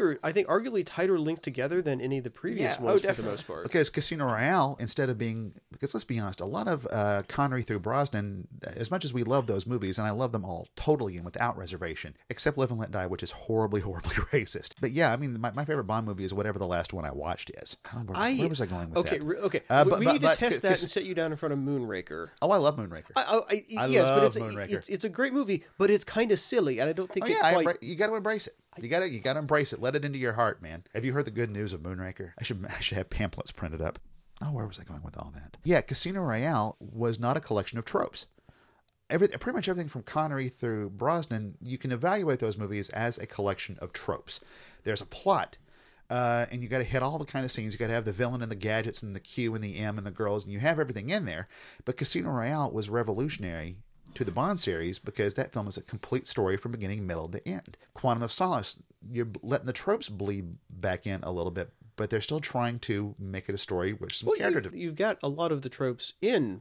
tighter linked together than any of the previous ones for the most part. Because Casino Royale, instead of being... Because let's be honest, a lot of Connery through Brosnan, as much as we love those movies, and I love them all totally and without reservation, except Live and Let Die, which is horribly, horribly racist. But yeah, I mean, my favorite Bond movie is whatever the last one I watched is. Where was I going with that? Okay. We need to test that and set you down in front of Moonraker. Oh, I love Moonraker. Yes, love but Moonraker. it's a great movie, but it's kind of silly, and I don't think you got to embrace it. You got to embrace it. Let it into your heart, man. Have you heard the good news of Moonraker? I should have pamphlets printed up. Oh, where was I going with all that? Yeah, Casino Royale was not a collection of tropes. Pretty much everything from Connery through Brosnan, you can evaluate those movies as a collection of tropes. There's a plot. And you got to hit all the kind of scenes. You got to have the villain and the gadgets and the Q and the M and the girls, and you have everything in there. But Casino Royale was revolutionary to the Bond series because that film is a complete story from beginning, middle to end. Quantum of Solace, you're letting the tropes bleed back in a little bit, but they're still trying to make it a story with some character. You've got a lot of the tropes in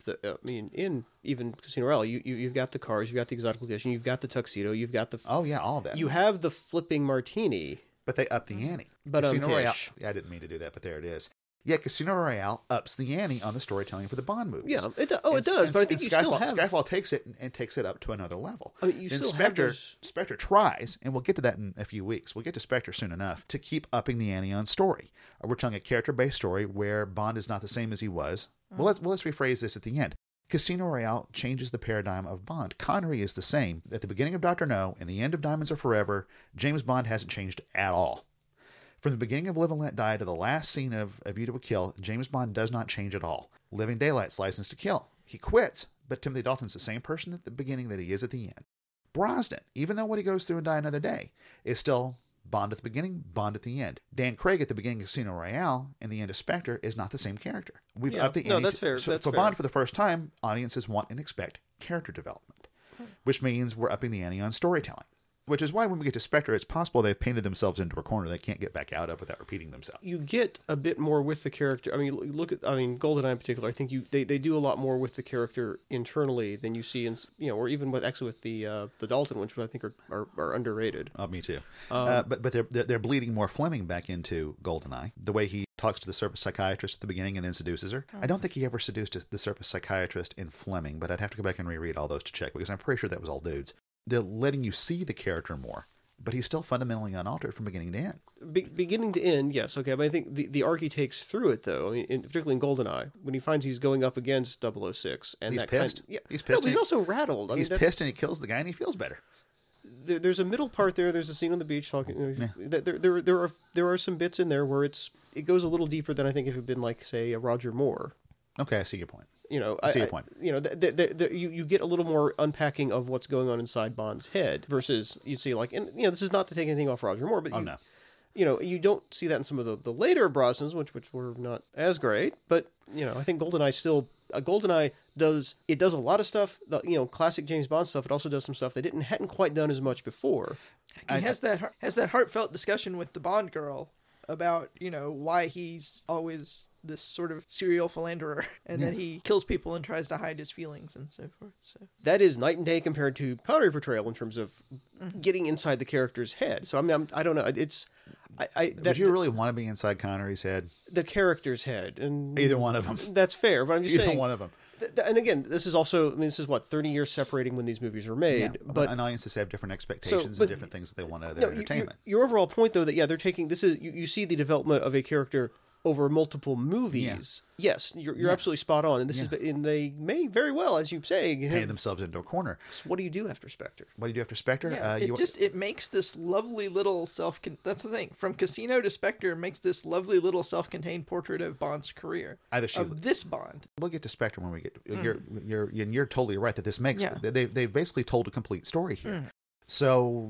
in even Casino Royale. You've got the cars, you've got the exotic location, you've got the tuxedo, you've got the all of that. You have the flipping martini. But they up the ante. But Casino Royale. Yeah, I didn't mean to do that, but there it is. Yeah, Casino Royale ups the ante on the storytelling for the Bond movies. Yeah, it does. But I think Skyfall takes it and takes it up to another level. I mean, Spectre tries, and we'll get to that in a few weeks. We'll get to Spectre soon enough to keep upping the ante on story. We're telling a character-based story where Bond is not the same as he was. Well, let's rephrase this at the end. Casino Royale changes the paradigm of Bond. Connery is the same. At the beginning of Dr. No and the end of Diamonds Are Forever, James Bond hasn't changed at all. From the beginning of Live and Let Die to the last scene of A View to a Kill, James Bond does not change at all. Living Daylight's License to Kill. He quits, but Timothy Dalton's the same person at the beginning that he is at the end. Brosnan, even though what he goes through and Die Another Day, is still Bond at the beginning, Bond at the end. Dan Craig at the beginning of Casino Royale and the end of Spectre is not the same character. We've upped the ante. No, that's fair. So for Bond, for the first time, audiences want and expect character development, which means we're upping the ante on storytelling. Which is why when we get to Spectre, it's possible they've painted themselves into a corner they can't get back out of without repeating themselves. You get a bit more with the character. I mean, GoldenEye in particular. I think they do a lot more with the character internally than you see in or even with the Dalton, which I think are underrated. Oh, me too. But they're bleeding more Fleming back into GoldenEye. The way he talks to the surface psychiatrist at the beginning and then seduces her. I don't think he ever seduced the surface psychiatrist in Fleming, but I'd have to go back and reread all those to check because I'm pretty sure that was all dudes. They're letting you see the character more, but he's still fundamentally unaltered from beginning to end. Beginning to end, yes, okay, but I think the arc he takes through it, though, I mean, particularly in GoldenEye, when he finds he's going up against 006, and he's that pissed. He's pissed. No, he's also rattled. He's pissed, and he kills the guy, and he feels better. There's a middle part there. There's a scene on the beach talking. There are some bits in there where it goes a little deeper than I think if it had been like, say, a Roger Moore. Okay, I see your point. I see your point. You get a little more unpacking of what's going on inside Bond's head versus you see this is not to take anything off Roger Moore, but you don't see that in some of the later Brosnans, which were not as great. But I think GoldenEye does a lot of stuff. Classic James Bond stuff. It also does some stuff they hadn't quite done as much before. He has that heartfelt discussion with the Bond girl about why he's always this sort of serial philanderer, and then he kills people and tries to hide his feelings and so forth. So that is night and day compared to Connery portrayal in terms of getting inside the character's head. So I mean, I don't know. It's would you really want to be inside Connery's head? The character's head, and either one of them. That's fair, but I'm just saying either one of them. And again, this is also, this is 30 years separating when these movies were made. Yeah, but audiences have different expectations and different things that they want out of their entertainment. Your overall point, though, that they're taking this is you see the development of a character over multiple movies. Yeah. Yes, you're absolutely spot on, and and they may very well, as you say, paint themselves into a corner. So what do you do after Spectre? Yeah, it makes this lovely little that's the thing. From Casino to Spectre, it makes this lovely little self-contained portrait of Bond's career. This Bond. We'll get to Spectre when we get. You're totally right that this makes. They've basically told a complete story here. So,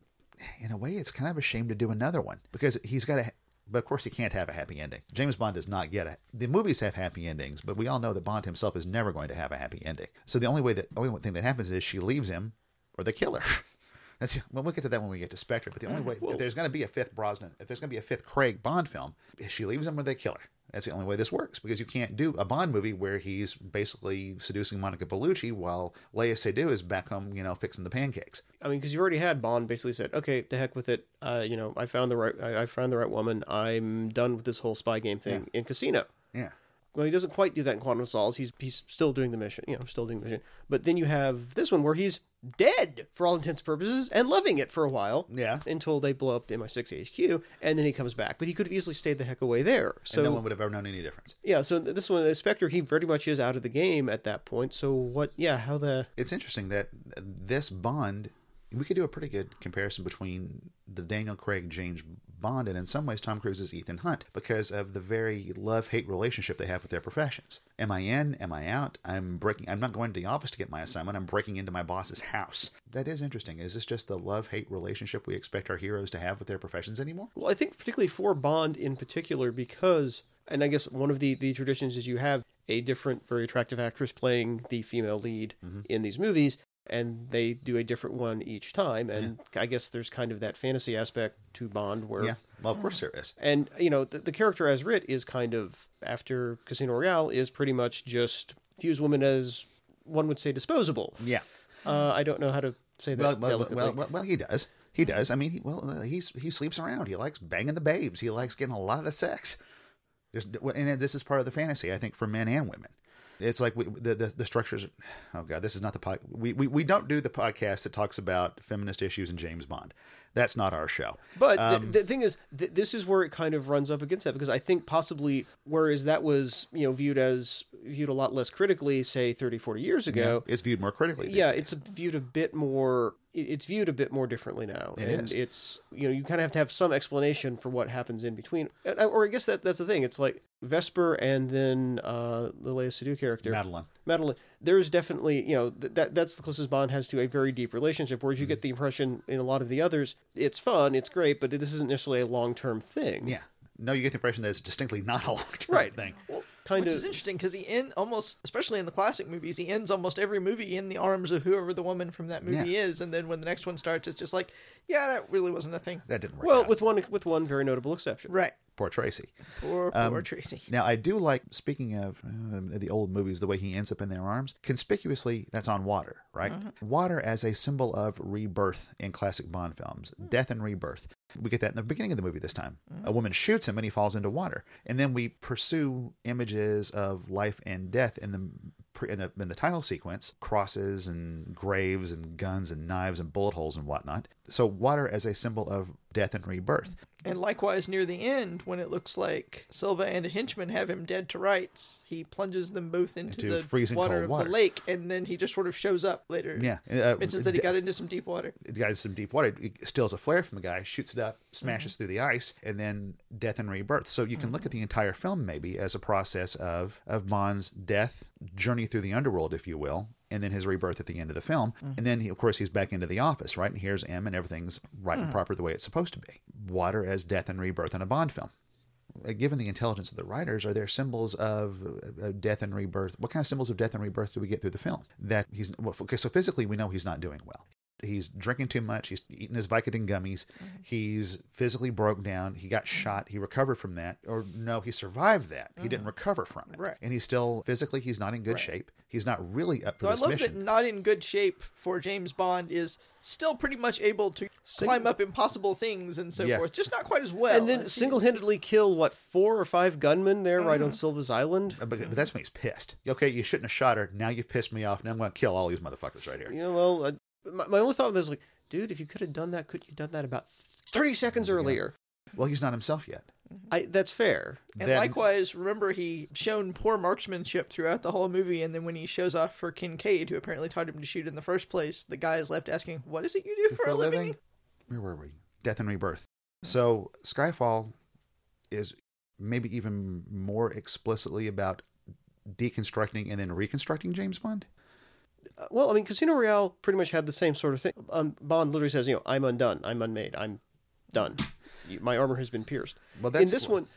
in a way, it's kind of a shame to do another one because he's got to. But of course, he can't have a happy ending. James Bond does not get it. The movies have happy endings, but we all know that Bond himself is never going to have a happy ending. So the only thing that happens is she leaves him, or they kill her. Well, we'll get to that when we get to Spectre. But the only way, if there's going to be a fifth Brosnan, if there's going to be a fifth Craig Bond film, she leaves him or they kill her. That's the only way this works, because you can't do a Bond movie where he's basically seducing Monica Bellucci while Léa Seydoux is back home, fixing the pancakes. I mean, because you already had Bond basically said, "Okay, to heck with it. I found the right woman. I'm done with this whole spy game thing in Casino." Yeah. Well, he doesn't quite do that in Quantum of Solace. He's still doing the mission, But then you have this one where he's dead for all intents and purposes and loving it for a while. Yeah. Until they blow up the MI6 HQ, and then he comes back. But he could have easily stayed the heck away there. So and no one would have ever known any difference. Yeah. So this one, Spectre, he very much is out of the game at that point. So what? Yeah. How the? It's interesting that this Bond, we could do a pretty good comparison between the Daniel Craig James Bond and in some ways Tom Cruise's Ethan Hunt, because of the very love-hate relationship they have with their professions. Am I in? Am I out? I'm not going to the office to get my assignment. I'm breaking into my boss's house. That is interesting. Is this just the love-hate relationship we expect our heroes to have with their professions anymore? Well, I think particularly for Bond in particular, because, and I guess one of the traditions is you have a different, very attractive actress playing the female lead in these movies, and they do a different one each time. And I guess there's kind of that fantasy aspect to Bond where... Yeah, well, of course there is. And, the character as writ is kind of, after Casino Royale, is pretty much just views women as, one would say, disposable. Yeah. I don't know how to say that delicately. Well, he does. He does. I mean, he sleeps around. He likes banging the babes. He likes getting a lot of the sex. And this is part of the fantasy, I think, for men and women. It's like the structures. Oh God, this is not the pod. We don't do the podcast that talks about feminist issues in James Bond. That's not our show. But the thing is, this is where it kind of runs up against that, because I think possibly, whereas that was viewed a lot less critically, say 30, 40 years ago, it's viewed more critically. Yeah, it's viewed a bit more. It's viewed a bit more differently now, and it's you kind of have to have some explanation for what happens in between. Or I guess that's the thing. It's like Vesper and then the Léa Seydoux character, Madeline. There's definitely that's the closest Bond has to a very deep relationship. Whereas you get the impression in a lot of the others, it's fun, it's great, but this isn't necessarily a long-term thing. Yeah. No, you get the impression that it's distinctly not a long-term thing. Well, which is interesting, because especially in the classic movies, he ends almost every movie in the arms of whoever the woman from that movie is, and then when the next one starts, it's just like, yeah, that really wasn't a thing. That didn't work out. with one very notable exception. Right. Poor Tracy. Poor Tracy. Now, I do like, speaking of the old movies, the way he ends up in their arms. Conspicuously, that's on water, right? Water as a symbol of rebirth in classic Bond films. Death and rebirth. We get that in the beginning of the movie this time. A woman shoots him and he falls into water. And then we pursue images of life and death in the title sequence, crosses and graves and guns and knives and bullet holes and whatnot. So water as a symbol of death and rebirth. And likewise, near the end, when it looks like Silva and a henchman have him dead to rights, he plunges them both into the freezing water cold of water. the lake, and then he just sort of shows up later. Yeah. Mentions that he got into some deep water. The guy in some deep water. He steals a flare from the guy, shoots it up, smashes through the ice, and then death and rebirth. So you can look at the entire film maybe as a process of Bond's death, journey through the underworld, if you will, and then his rebirth at the end of the film. And then, of course, he's back into the office, right? And here's M, and everything's right and proper the way it's supposed to be. Water as death and rebirth in a Bond film. Given the intelligence of the writers, are there symbols of death and rebirth? What kind of symbols of death and rebirth do we get through the film? So physically, we know he's not doing well. He's drinking too much. He's eating his Vicodin gummies. He's physically broke down. He got shot. He recovered from that. Or no, he survived that. He didn't recover from it. Right. And he's still, physically, he's not in good shape. He's not really up for this mission. I love that not in good shape for James Bond is still pretty much able to climb up impossible things and so forth. Just not quite as well. And then single-handedly kill, 4 or 5my gunmen there right on Silva's Island? But that's when he's pissed. Okay, you shouldn't have shot her. Now you've pissed me off. Now I'm going to kill all these motherfuckers right here. My only thought was like, dude, if you could have done that, couldn't you have done that about 30 seconds earlier? Well, he's not himself yet. That's fair. And likewise, remember, he shown poor marksmanship throughout the whole movie, and then when he shows off for Kincaid, who apparently taught him to shoot in the first place, the guy is left asking, what is it you do for a living? Where were we? Death and rebirth. So Skyfall is maybe even more explicitly about deconstructing and then reconstructing James Bond. Well, I mean, Casino Royale pretty much had the same sort of thing. Bond literally says, I'm undone, I'm unmade, I'm done. My armor has been pierced. Well, in this one,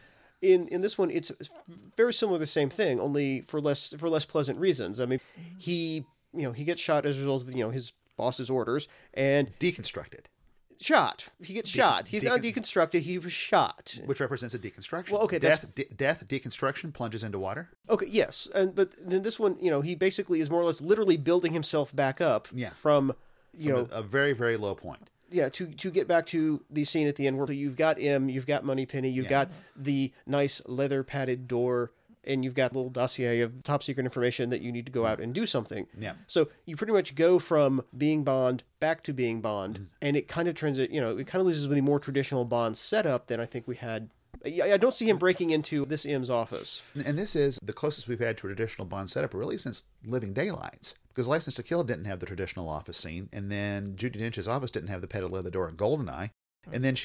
it's very similar to the same thing, only for less pleasant reasons. I mean, he gets shot as a result of his boss's orders and Deconstructed, shot. He gets shot. He's not deconstructed. He was shot. which represents a deconstruction. Well, okay, death, deconstruction plunges into water. Okay, yes, but then this one, he basically is more or less literally building himself back up from a very, very low point. Yeah, to get back to the scene at the end where you've got M, you've got Moneypenny, you've got the nice leather padded door, and you've got a little dossier of top secret information that you need to go out and do something. Yeah. So you pretty much go from being Bond back to being Bond, and it kind of it kind of loses with the more traditional Bond setup than I think we had. I don't see him breaking into this M's office. And this is the closest we've had to a traditional Bond setup, really, since Living Daylights. Because License to Kill didn't have the traditional office scene, and then Judi Dench's office didn't have the padded leather door in GoldenEye. And then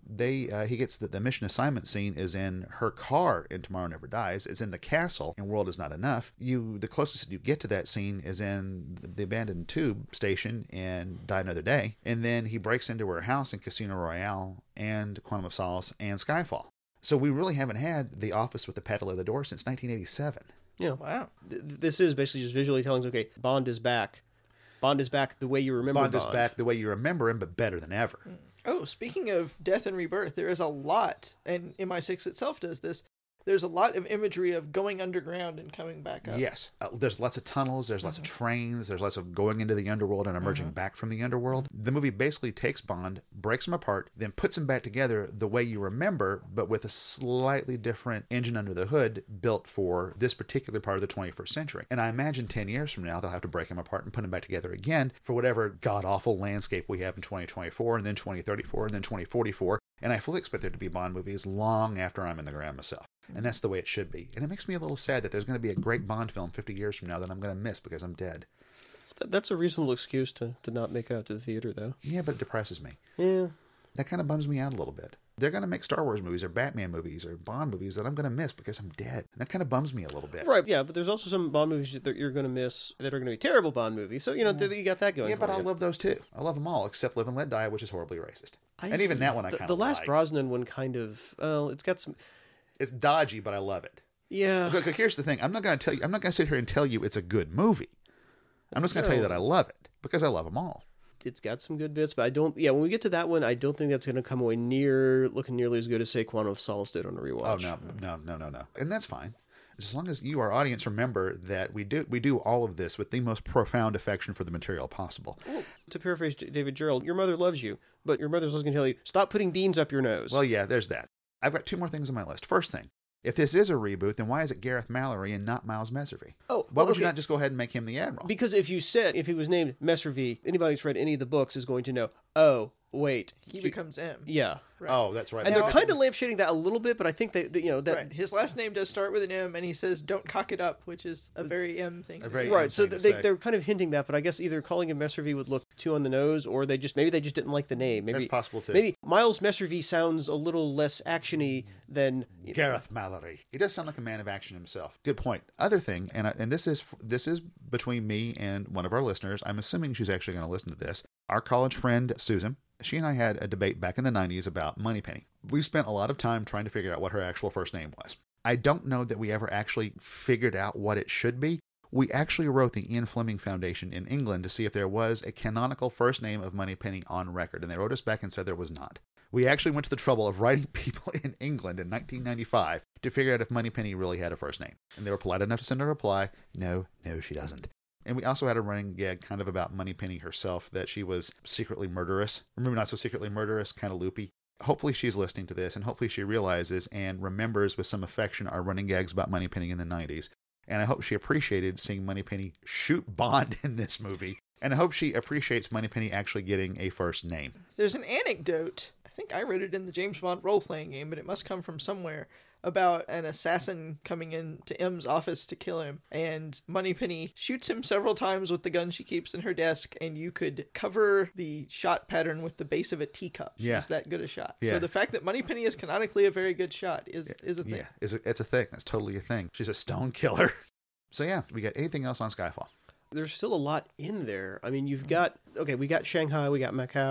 he gets the mission assignment scene is in her car in Tomorrow Never Dies. It's in the castle in World Is Not Enough. The closest you get to that scene is in the abandoned tube station in Die Another Day. And then he breaks into her house in Casino Royale and Quantum of Solace and Skyfall. So we really haven't had the office with the padded leather door since 1987. Yeah. Wow. This is basically just visually telling us, okay, Bond is back. Bond is back the way you remember Bond. Bond is back the way you remember him, but better than ever. Oh, speaking of death and rebirth, there is a lot, and MI6 itself does this. There's a lot of imagery of going underground and coming back up. Yes. There's lots of tunnels. There's lots of trains. There's lots of going into the underworld and emerging back from the underworld. The movie basically takes Bond, breaks him apart, then puts him back together the way you remember, but with a slightly different engine under the hood built for this particular part of the 21st century. And I imagine 10 years from now, they'll have to break him apart and put him back together again for whatever god-awful landscape we have in 2024, and then 2034, and then 2044. And I fully expect there to be Bond movies long after I'm in the ground myself. And that's the way it should be. And it makes me a little sad that there's going to be a great Bond film 50 years from now that I'm going to miss because I'm dead. That's a reasonable excuse to not make it out to the theater, though. Yeah, but it depresses me. Yeah. That kind of bums me out a little bit. They're going to make Star Wars movies or Batman movies or Bond movies that I'm going to miss because I'm dead. And that kind of bums me a little bit. Right, yeah, but there's also some Bond movies that you're going to miss that are going to be terrible Bond movies. So, you got that going. Yeah, but I love those too. I love them all, except Live and Let Die, which is horribly racist. And even that one I kind of like. The last Brosnan one kind of, it's got some... It's dodgy, but I love it. Yeah. Look, here's the thing. I'm not going to sit here and tell you it's a good movie. I'm just going to tell you that I love it because I love them all. It's got some good bits, but when we get to that one, I don't think that's going to come away looking nearly as good as, say, Quantum of Solace did on a rewatch. Oh, no. And that's fine. As long as you, our audience, remember that we do all of this with the most profound affection for the material possible. Well, to paraphrase David Gerald, your mother loves you, but your mother's always going to tell you, stop putting beans up your nose. Well, yeah, there's that. I've got two more things on my list. First thing, if this is a reboot, then why is it Gareth Mallory and not Miles Messervy? Why would you not just go ahead and make him the Admiral? Because if he was named Messervy, anybody that's read any of the books is going to know, oh, wait. He becomes M. Yeah. Right. Oh, that's right. And they're kind of lampshading that a little bit, but I think that Right. His last name does start with an M, and he says, don't cock it up, which is a very M thing. Right, so they're kind of hinting that, but I guess either calling him Messervy would look too on the nose, or maybe they just didn't like the name. Maybe, that's possible, too. Maybe Miles Messervy sounds a little less action-y than... Gareth Mallory. He does sound like a man of action himself. Good point. Other thing, and this is between me and one of our listeners. I'm assuming she's actually going to listen to this. Our college friend, Susan. She and I had a debate back in the 90s about Moneypenny. We spent a lot of time trying to figure out what her actual first name was. I don't know that we ever actually figured out what it should be. We actually wrote the Ian Fleming Foundation in England to see if there was a canonical first name of Moneypenny on record, and they wrote us back and said there was not. We actually went to the trouble of writing people in England in 1995 to figure out if Moneypenny really had a first name. And they were polite enough to send a reply, no, she doesn't. And we also had a running gag kind of about Moneypenny herself, that she was secretly murderous. Remember, not so secretly murderous, kind of loopy. Hopefully she's listening to this, and hopefully she realizes and remembers with some affection our running gags about Moneypenny in the 90s. And I hope she appreciated seeing Moneypenny shoot Bond in this movie. And I hope she appreciates Moneypenny actually getting a first name. There's an anecdote, I think I read it in the James Bond role-playing game, but it must come from somewhere, about an assassin coming into M's office to kill him, and Moneypenny shoots him several times with the gun she keeps in her desk, and you could cover the shot pattern with the base of a teacup. Yeah. She's that good a shot. Yeah. So the fact that Moneypenny is canonically a very good shot is a thing. Yeah, it's a thing. That's totally a thing. She's a stone killer. So yeah, we got anything else on Skyfall? There's still a lot in there. I mean, we got Shanghai, we got Macau,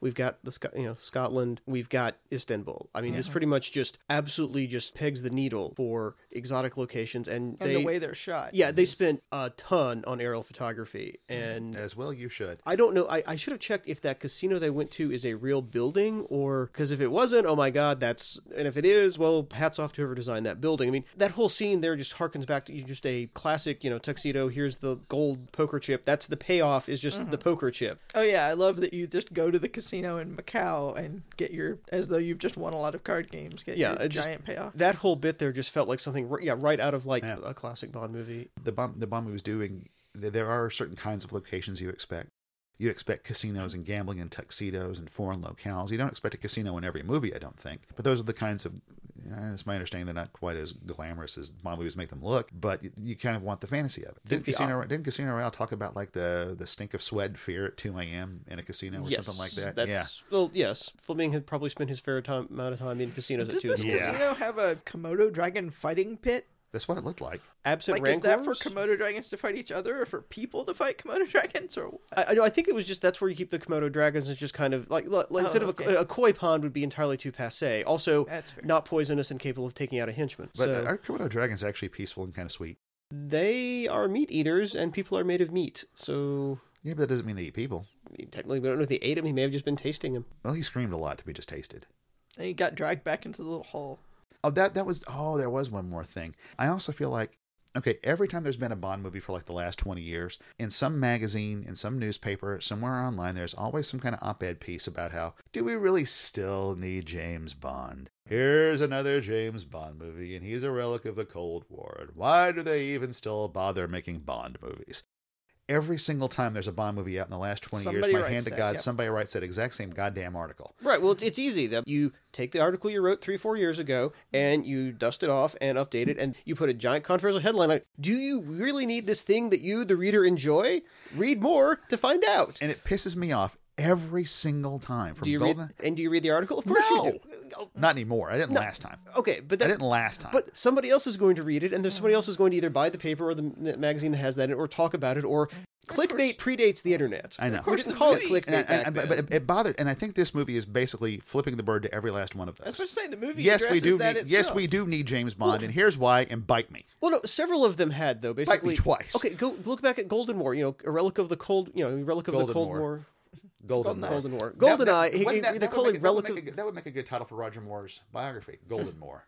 we've got Scotland, we've got Istanbul. I mean, this pretty much just absolutely just pegs the needle for exotic locations, and the way they're shot. Yeah, they spent a ton on aerial photography, and As well you should. I don't know. I should have checked if that casino they went to is a real building, or because if it wasn't, oh my God, and if it is, well, hats off to whoever designed that building. I mean, that whole scene there just harkens back to just a classic, tuxedo. Here's the gold poker chip. That's the payoff, is just the poker chip. Oh yeah, I love that you just go to the casino in Macau and get as though you've just won a lot of card games, get your giant payoff. That whole bit there just felt like something, right out of a classic Bond movie. The Bond movie was doing, there are certain kinds of locations you expect. You expect casinos and gambling and tuxedos and foreign locales. You don't expect a casino in every movie, I don't think. But those are the kinds of, it's my understanding they're not quite as glamorous as Bond movies make them look, but you kind of want the fantasy of it. Didn't Casino Royale talk about like the stink of sweat and fear at 2 a.m. in a casino or something like that? Well, yes. Fleming had probably spent his fair amount of time in casinos at 2 Does this casino have a Komodo dragon fighting pit? That's what it looked like. Absent Is that for Komodo dragons to fight each other, or for people to fight Komodo dragons? Or I think it was just that's where you keep the Komodo dragons. It's just kind of like instead of a koi pond would be entirely too passé. Also, not poisonous and capable of taking out a henchman. But are Komodo dragons actually peaceful and kind of sweet? They are meat eaters, and people are made of meat. So yeah, but that doesn't mean they eat people. Technically, we don't know if they ate him. He may have just been tasting him. Well, he screamed a lot to be just tasted. And he got dragged back into the little hole. Oh, there was one more thing. I also feel like, okay, every time there's been a Bond movie for like the last 20 years, in some magazine, in some newspaper, somewhere online, there's always some kind of op-ed piece about how, do we really still need James Bond? Here's another James Bond movie, and he's a relic of the Cold War. And why do they even still bother making Bond movies? Every single time there's a Bond movie out in the last 20 years, my hand to God, somebody writes that exact same goddamn article. Right, well, it's easy. You take the article you wrote 3-4 years ago, and you dust it off and update it, and you put a giant controversial headline like, do you really need this thing that you, the reader, enjoy? Read more to find out. And it pisses me off every single time. Do you read the article? Of course you do. Not anymore. I didn't last time. Okay, but I didn't last time. But somebody else is going to read it, and there's somebody else is going to either buy the paper or the magazine that has that, or talk about it, or clickbait predates the internet. I know. We didn't call it clickbait back then. But it bothered, and I think this movie is basically flipping the bird to every last one of those. I was going to say, the movie Yes, we do need James Bond, and here's why, and bite me. Well, no, several of them had, though, basically. Bite me twice. Okay, go look back at Golden War, a relic of the Cold, relic of the Cold War. Golden War. GoldenEye. That would make a good title for Roger Moore's biography, Golden Moore.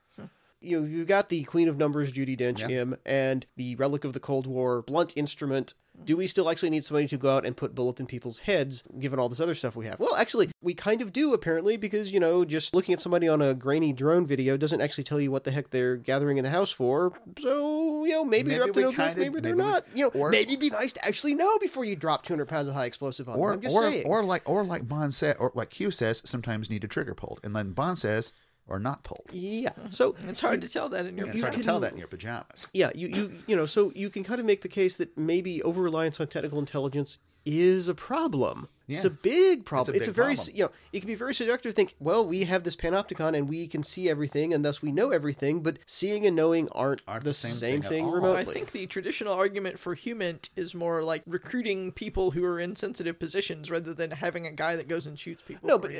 You got the Queen of Numbers, Judi Dench, him, and the relic of the Cold War, blunt instrument. Do we still actually need somebody to go out and put bullets in people's heads, given all this other stuff we have? Well, actually, we kind of do, apparently, because, just looking at somebody on a grainy drone video doesn't actually tell you what the heck they're gathering in the house for. So, maybe they're up to no good, maybe they're not. Maybe it'd be nice to actually know before you drop 200 pounds of high explosive on them. I'm just saying. Or like Bond said, or like Q says, sometimes need a trigger pulled. And then Bond says, or not pulled. Yeah. So it's hard to tell that in your pajamas. It's hard to tell that in your pajamas. Yeah, so you can kind of make the case that maybe over-reliance on technical intelligence is a problem. Yeah. It's a big problem. It's a very problem. It can be very seductive to think, well, we have this panopticon and we can see everything and thus we know everything, but seeing and knowing aren't the same thing remotely. I think the traditional argument for human is more like recruiting people who are in sensitive positions rather than having a guy that goes and shoots people. No,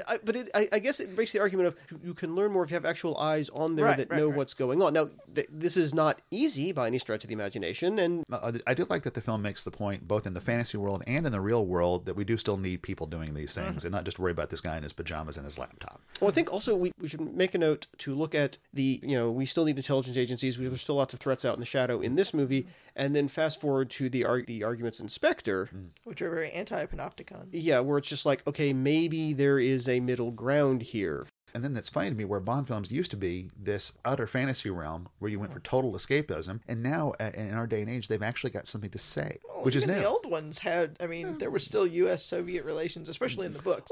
I guess it makes the argument of you can learn more if you have actual eyes on there that know what's going on. Now, this is not easy by any stretch of the imagination, and I do like that the film makes the point, both in the fantasy world and in the real world, that we do still need people doing these things and not just worry about this guy in his pajamas and his laptop. Well, I think also we should make a note to look at we still need intelligence agencies. There's still lots of threats out in the shadow in this movie, and then fast forward to the arguments in Spectre, which are very anti-panopticon. Yeah, where it's just like, okay, maybe there is a middle ground here. And then it's funny to me where Bond films used to be this utter fantasy realm where you went for total escapism, and now in our day and age they've actually got something to say, which is new. The old ones had, there were still U.S.-Soviet relations, especially in the books.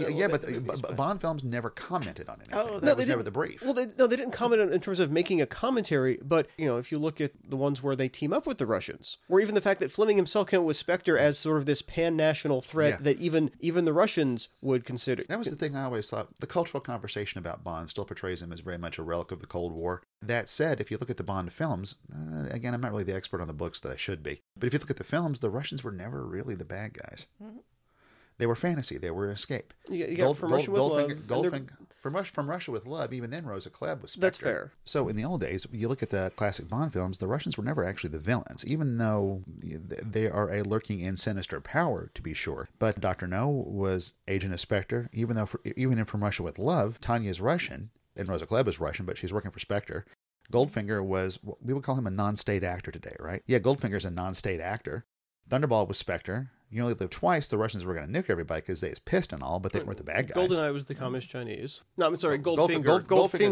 But Bond films never commented on anything. That was never the brief. Well, they didn't comment in terms of making a commentary, but if you look at the ones where they team up with the Russians, or even the fact that Fleming himself came up with Spectre as sort of this pan-national threat that even the Russians would consider. That was the thing I always thought. The cultural conversation about Bond still portrays him as very much a relic of the Cold War. That said, if you look at the Bond films, again, I'm not really the expert on the books that I should be, but if you look at the films, the Russians were never really the bad guys. They were fantasy. They were an escape. You got From Russia with Love. From Russia with Love. Even then, Rosa Klebb was Spectre. That's fair. So in the old days, you look at the classic Bond films, the Russians were never actually the villains, even though they are a lurking and sinister power, to be sure. But Dr. No was Agent of Spectre, even in From Russia with Love, Tanya's Russian, and Rosa Klebb is Russian, but she's working for Spectre. Goldfinger was, we would call him a non-state actor today, right? Yeah, Goldfinger's a non-state actor. Thunderball was Spectre. You only live twice. The Russians were going to nuke everybody because they was pissed and all, but they weren't the bad guys. GoldenEye was the communist Chinese. No, I'm sorry, Goldfinger.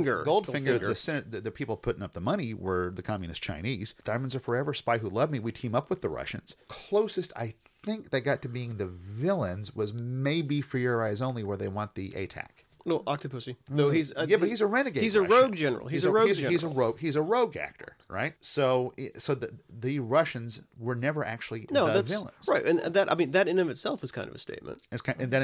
Goldfinger. The people putting up the money were the communist Chinese. Diamonds Are Forever, Spy Who Loved Me, we team up with the Russians. Closest I think they got to being the villains was maybe For Your Eyes Only, where they want the ATAC. No, Octopussy. No, he's but he's a renegade. He's a rogue general. He's a rogue general. He's a rogue actor, right? So the Russians were never actually the villains, right? And that in and of itself is kind of a statement. It's kind of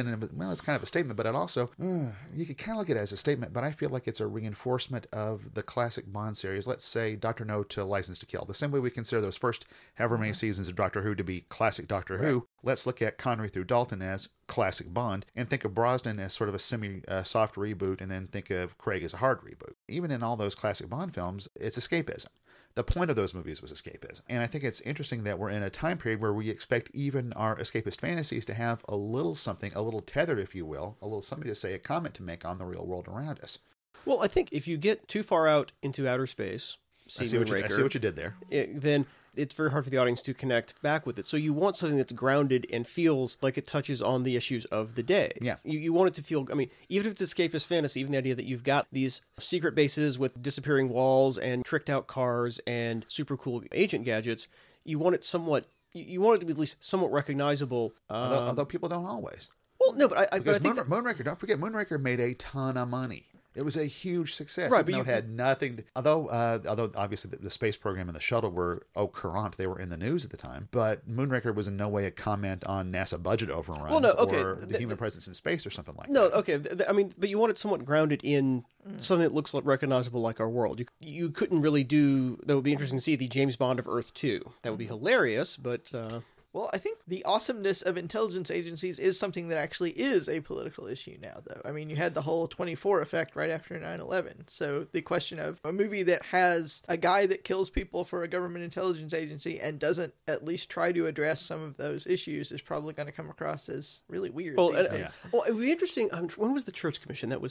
a statement, but it also you could kind of look at it as a statement. But I feel like it's a reinforcement of the classic Bond series. Let's say Dr. No to License to Kill. The same way we consider those first however many seasons of Doctor Who to be classic Doctor Who. Let's look at Connery through Dalton as classic Bond, and think of Brosnan as sort of a semi-soft reboot, and then think of Craig as a hard reboot. Even in all those classic Bond films, it's escapism. The point of those movies was escapism. And I think it's interesting that we're in a time period where we expect even our escapist fantasies to have a little something, a little tether, if you will, a little something to say, a comment to make on the real world around us. Well, I think if you get too far out into outer space, I see what you did there. Then it's very hard for the audience to connect back with it. So you want something that's grounded and feels like it touches on the issues of the day. Yeah. You want it to feel, even if it's escapist fantasy, even the idea that you've got these secret bases with disappearing walls and tricked out cars and super cool agent gadgets, you want it to be at least somewhat recognizable. Although people don't always. Well, no, but I think Moonraker, don't forget, Moonraker made a ton of money. It was a huge success. Right, but it had nothing. Although obviously the space program and the shuttle were au courant, they were in the news at the time. But Moonraker was in no way a comment on NASA budget overruns or the human presence in space or something like that. No, okay. But you want it somewhat grounded in something that looks recognizable like our world. You couldn't really do. That would be interesting to see the James Bond of Earth 2. That would be hilarious, but. Well, I think the awesomeness of intelligence agencies is something that actually is a political issue now, though. I mean, you had the whole 24 effect right after 9/11. So the question of a movie that has a guy that kills people for a government intelligence agency and doesn't at least try to address some of those issues is probably going to come across as really weird these days. Well, it would be interesting. When was the Church Commission? That was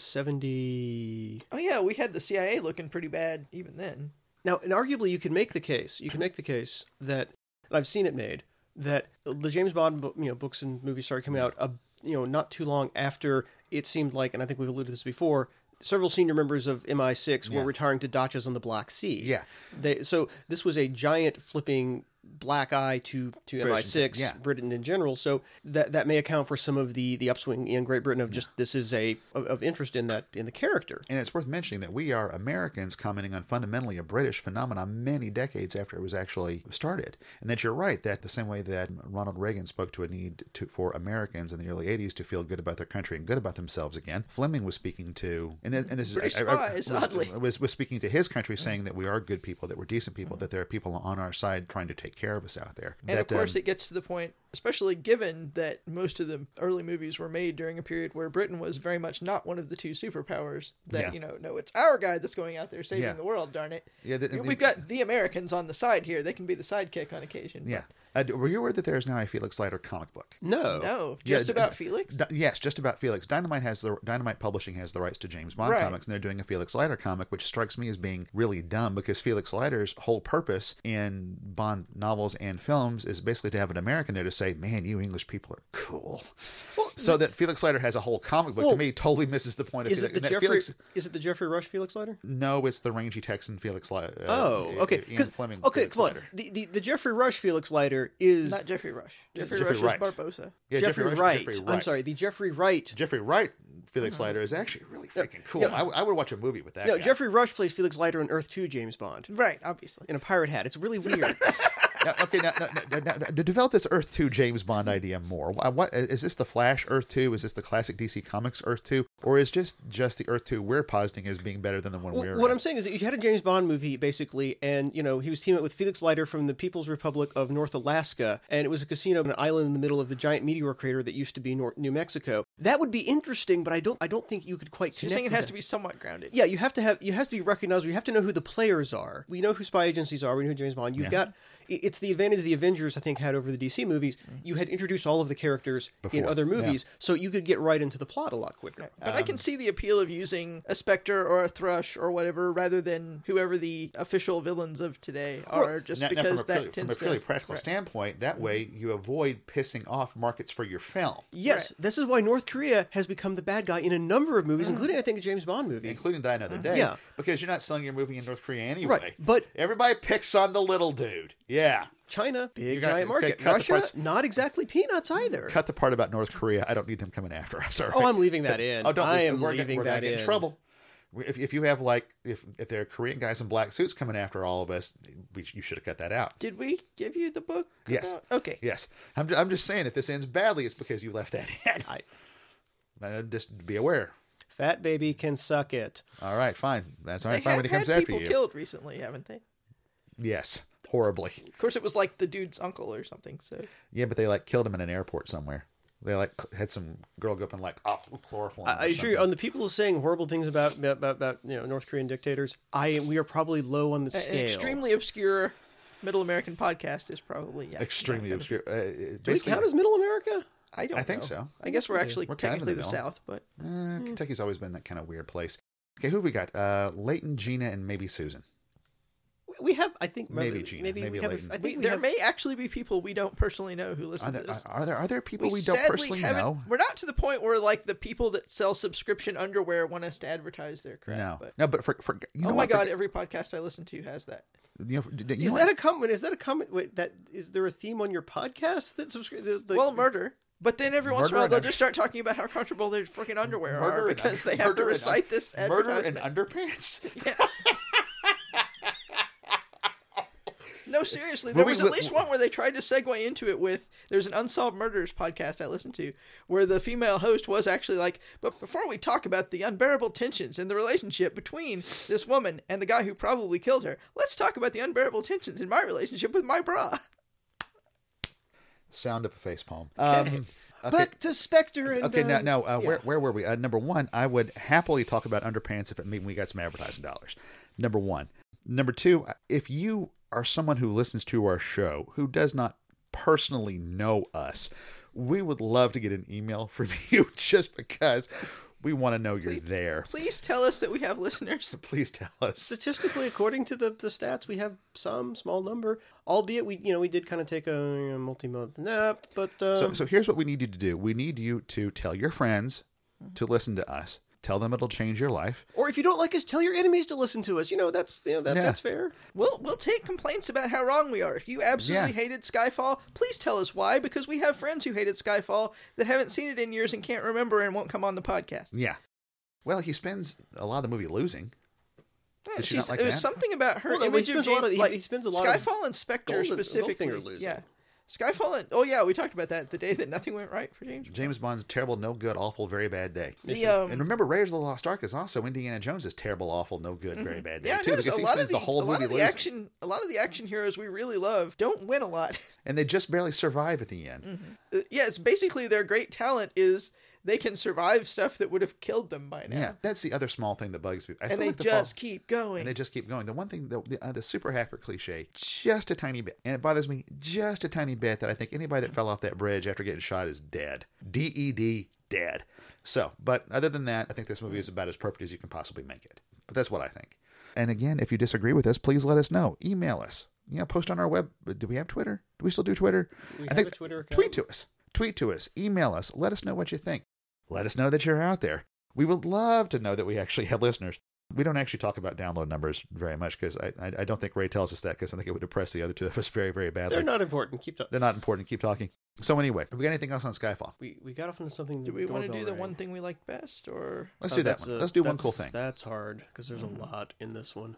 70... Oh, yeah, we had the CIA looking pretty bad even then. Now, and arguably you can make the case that, and I've seen it made, that the James Bond books and movies started coming out not too long after it seemed like, and I think we've alluded to this before, several senior members of MI6 were retiring to dachas on the Black Sea. Yeah. So this was a giant flipping black eye to MI6, Britain in general. So that may account for some of the upswing in Great Britain of just this is of interest in the character. And it's worth mentioning that we are Americans commenting on fundamentally a British phenomenon many decades after it was actually started. And that you're right, that the same way that Ronald Reagan spoke to a need for Americans in the early 80s to feel good about their country and good about themselves again, Fleming was speaking to, and this British was speaking to his country, saying that we are good people, that we're decent people, that there are people on our side trying to take care of us out there. And of course it gets to the point, especially given that most of the early movies were made during a period where Britain was very much not one of the two superpowers, that no, it's our guy that's going out there saving the world, darn it. We've got the Americans on the side here. They can be the sidekick on occasion. Were you aware that there is now a Felix Leiter comic book? No, just about Felix. Yes, just about Felix. Dynamite Publishing has the rights to James Bond comics, and they're doing a Felix Leiter comic, which strikes me as being really dumb, because Felix Leiter's whole purpose in Bond novels and films is basically to have an American there to say, "Man, you English people are cool." Well, so that Felix Leiter has a whole comic book to me totally misses the point of Felix. Is it the Jeffrey Rush Felix Leiter? No, it's the rangy Texan Felix Leiter. Okay. Ian Fleming. Okay, Felix come on. Leiter. The Jeffrey Rush Felix Leiter is not Jeffrey Rush. Jeffrey Rush Wright. Is Barbossa. Yeah, Jeffrey Wright. I'm sorry, the Jeffrey Wright. Jeffrey Wright Felix Leiter is actually really freaking cool. Yeah. I would watch a movie with that. No, guy. Jeffrey Rush plays Felix Leiter in Earth 2 James Bond. Right, obviously. In a pirate hat. It's really weird. To develop this Earth 2 James Bond idea more, what is this, the Flash Earth 2? Is this the classic DC Comics Earth 2? Or is just the Earth 2 we're positing as being better than the one we're What in? I'm saying is that you had a James Bond movie, basically, and, he was teaming up with Felix Leiter from the People's Republic of North Alaska, and it was a casino on an island in the middle of the giant meteor crater that used to be New Mexico. That would be interesting, but I don't think you could quite connect. You're saying it with has to be somewhat grounded. Yeah, it has to be recognizable. You have to know who the players are. We know who spy agencies are. We know who James Bond. It's the advantage the Avengers, I think, had over the DC movies. You had introduced all of the characters in other movies, so you could get right into the plot a lot quicker. But I can see the appeal of using a Spectre or a Thrush or whatever rather than whoever the official villains of today are, because that tends from a purely practical standpoint, that way you avoid pissing off markets for your film. Yes, this is why North Korea has become the bad guy in a number of movies, including, I think, a James Bond movie. Including Die Another Day. Yeah. Because you're not selling your movie in North Korea anyway. Right, but everybody picks on the little dude. Yeah. China, big gotta giant market. Russia, not exactly peanats either. Cut the part about North Korea. I don't need them coming after us. All right? Oh, I'm leaving that in. I am we're leaving gonna that get in. trouble. If you have if there are Korean guys in black suits coming after all of us, you should have cut that out. Did we give you the book? Yes. Okay. Yes. I'm just saying, if this ends badly, it's because you left that in. Just be aware. Fat baby can suck it. All right, fine. That's all right. They Fine when he comes after you. people killed recently, haven't they? Yes, horribly. Of course, it was like the dude's uncle or something. So yeah, but they killed him in an airport somewhere. They had some girl go up and chloroform. I assure you, on the people saying horrible things about North Korean dictators, we are probably low on the scale. An extremely obscure Middle American podcast is probably extremely obscure. Do we count as Middle America? I think so. I guess we're actually technically the middle. South, but Kentucky's always been that kind of weird place. Okay, who have we got? Leighton, Gina, and maybe Susan. We have, I think, maybe Gina, maybe Leighton. There may actually be people we don't personally know who listen to this. Are there people we don't personally know? We're not to the point where the people that sell subscription underwear want us to advertise their crap. But for oh my god, every podcast I listen to has that. Is that a comment? Wait, is there a theme on your podcast that subscribe? Murder. But then every once in a while, they'll just start talking about how comfortable their freaking underwear are because they have to recite this advertisement. Murder in underpants? Yeah. No, seriously. There was at least one where they tried to segue into it with, there's an Unsolved Murders podcast I listened to, where the female host was actually like, but before we talk about the unbearable tensions in the relationship between this woman and the guy who probably killed her, let's talk about the unbearable tensions in my relationship with my bra. Sound of a facepalm. Okay. Back to Spectre and... Okay, now where were we? Number one, I would happily talk about underpants if it meant we got some advertising dollars. Number one. Number two, if you are someone who listens to our show who does not personally know us, we would love to get an email from you just because we want to know you're there. Please tell us that we have listeners. Please tell us. Statistically, according to the stats, we have some small number, albeit we did kind of take a multi-month nap. But so here's what we need you to do. We need you to tell your friends to listen to us. Tell them it'll change your life. Or if you don't like us, tell your enemies to listen to us. That's fair. We'll take complaints about how wrong we are. If you absolutely hated Skyfall, please tell us why, because we have friends who hated Skyfall that haven't seen it in years and can't remember and won't come on the podcast. Yeah. Well, he spends a lot of the movie losing. Did she not like there's that? something about her image of James, he spends a lot Skyfall and Spectre specifically. Losing. Yeah. Skyfall and we talked about that the day that nothing went right for James. James Bond's terrible, no good, awful, very bad day. And remember, Raiders of the Lost Ark is also Indiana Jones' terrible, awful, no good, very bad day too. Because he spends the whole movie losing. A lot of the action heroes we really love don't win a lot, and they just barely survive at the end. Mm-hmm. It's basically their great talent is they can survive stuff that would have killed them by now. Yeah, that's the other small thing that bugs me. And they just keep going. And they just keep going. The one thing, the super hacker cliche, just a tiny bit, and it bothers me just a tiny bit that I think anybody that fell off that bridge after getting shot is dead. DED, dead. So, but other than that, I think this movie is about as perfect as you can possibly make it. But that's what I think. And again, if you disagree with us, please let us know. Email us. Post on our web. Do we have Twitter? Do we still do Twitter? I think a Twitter account. Tweet to us. Email us. Let us know what you think. Let us know that you're out there. We would love to know that we actually have listeners. We don't actually talk about download numbers very much because I don't think Ray tells us that because I think it would depress the other two of us very, very badly. They're not important. Keep talking. They're not important. Keep talking. So anyway, have we got anything else on Skyfall? We got off into something. Do we want to do the one thing we like best, or let's do that one. Let's do one cool thing. That's hard because there's a lot in this one.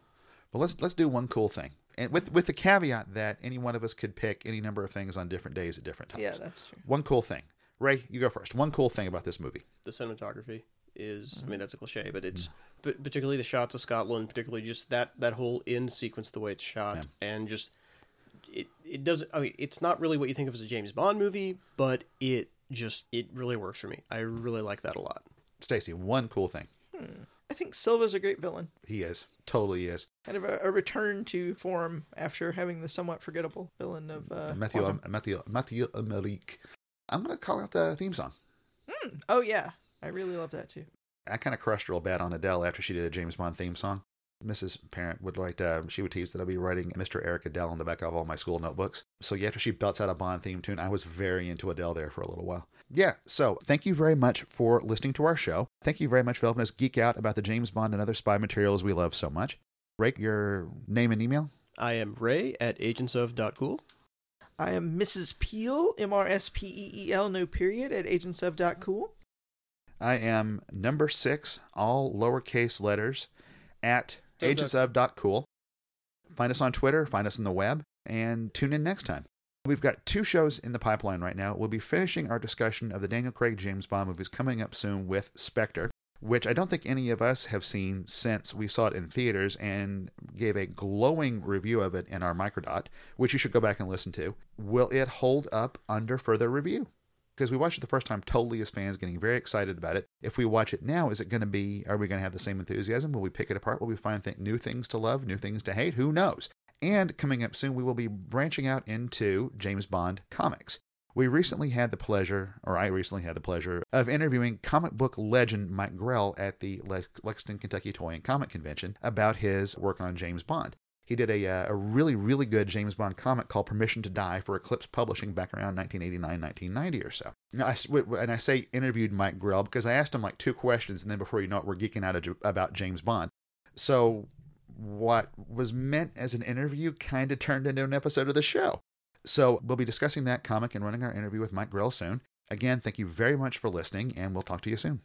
But let's do one cool thing. And with the caveat that any one of us could pick any number of things on different days at different times. Yeah, that's true. One cool thing. Ray, you go first. One cool thing about this movie. The cinematography is, I mean, that's a cliche, but it's particularly the shots of Scotland, particularly just that whole end sequence, the way it's shot, and just it doesn't. I mean, it's not really what you think of as a James Bond movie, but it really works for me. I really like that a lot. Stacey, one cool thing. I think Silva's a great villain. He is. Totally is. Kind of a return to form after having the somewhat forgettable villain of Matthew Quantum. Amalric. I'm going to call out the theme song. Oh, yeah. I really love that, too. I kind of crushed real bad on Adele after she did a James Bond theme song. Mrs. Parent would like to, she would tease that I'll be writing Mr. Eric Adele on the back of all my school notebooks. So yeah, after she belts out a Bond theme tune, I was very into Adele there for a little while. Yeah, so thank you very much for listening to our show. Thank you very much for helping us geek out about the James Bond and other spy materials we love so much. Ray, your name and email? I am Ray at agentsof.cool. I am Mrs. Peel, MRSPEEL, no period, at agentsof.cool. I am number 6, all lowercase letters, at agentsof.cool. Find us on Twitter, find us on the web, and tune in next time. We've got 2 shows in the pipeline right now. We'll be finishing our discussion of the Daniel Craig James Bond movies coming up soon with Spectre, which I don't think any of us have seen since we saw it in theaters and gave a glowing review of it in our Microdot, which you should go back and listen to. Will it hold up under further review? Because we watched it the first time totally as fans, getting very excited about it. If we watch it now, are we going to have the same enthusiasm? Will we pick it apart? Will we find new things to love, new things to hate? Who knows? And coming up soon, we will be branching out into James Bond comics. I recently had the pleasure of interviewing comic book legend Mike Grell at the Lexington, Kentucky Toy and Comic Convention about his work on James Bond. He did a really, really good James Bond comic called Permission to Die for Eclipse Publishing back around 1989, 1990 or so. Now, I say interviewed Mike Grell because I asked him like 2 questions, and then before you know it, we're geeking out about James Bond. So what was meant as an interview kind of turned into an episode of the show. So we'll be discussing that comic and running our interview with Mike Grell soon. Again, thank you very much for listening, and we'll talk to you soon.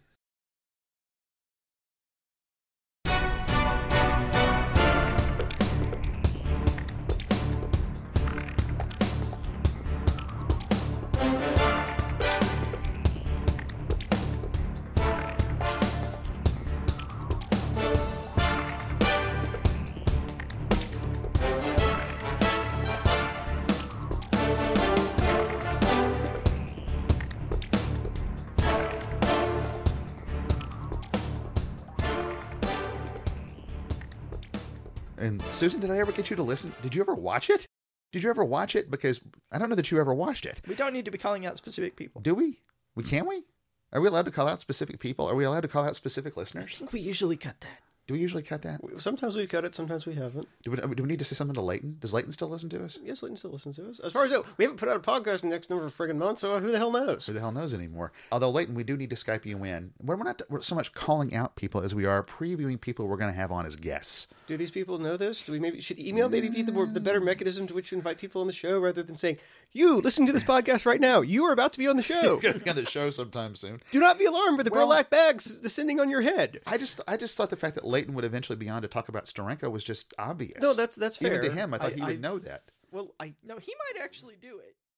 And Susan, did I ever get you to listen? Did you ever watch it? Did you ever watch it? Because I don't know that you ever watched it. We don't need to be calling out specific people. Do we? Can we? Are we allowed to call out specific people? Are we allowed to call out specific I listeners? think we usually cut that. Do we usually cut that? Sometimes we cut it, sometimes we haven't. Do we need to say something to Leighton? Does Leighton still listen to us? Yes, Leighton still listens to us. As far as we haven't put out a podcast in the next number of friggin' months, so who the hell knows? Who the hell knows anymore? Although, Leighton, we do need to Skype you in. We're not so much calling out people as we are previewing people we're going to have on as guests. Do these people know this? Should email maybe be the better mechanism to which to invite people on the show rather than saying, you, listen to this podcast right now. You are about to be on the show. You're going to be on the show sometime soon. Do not be alarmed by the burlap bags descending on your head. I just thought the fact that Leighton would eventually be on to talk about Steranko was just obvious. No, that's fair. Even to him, I thought he would know that. Well, No, he might actually do it.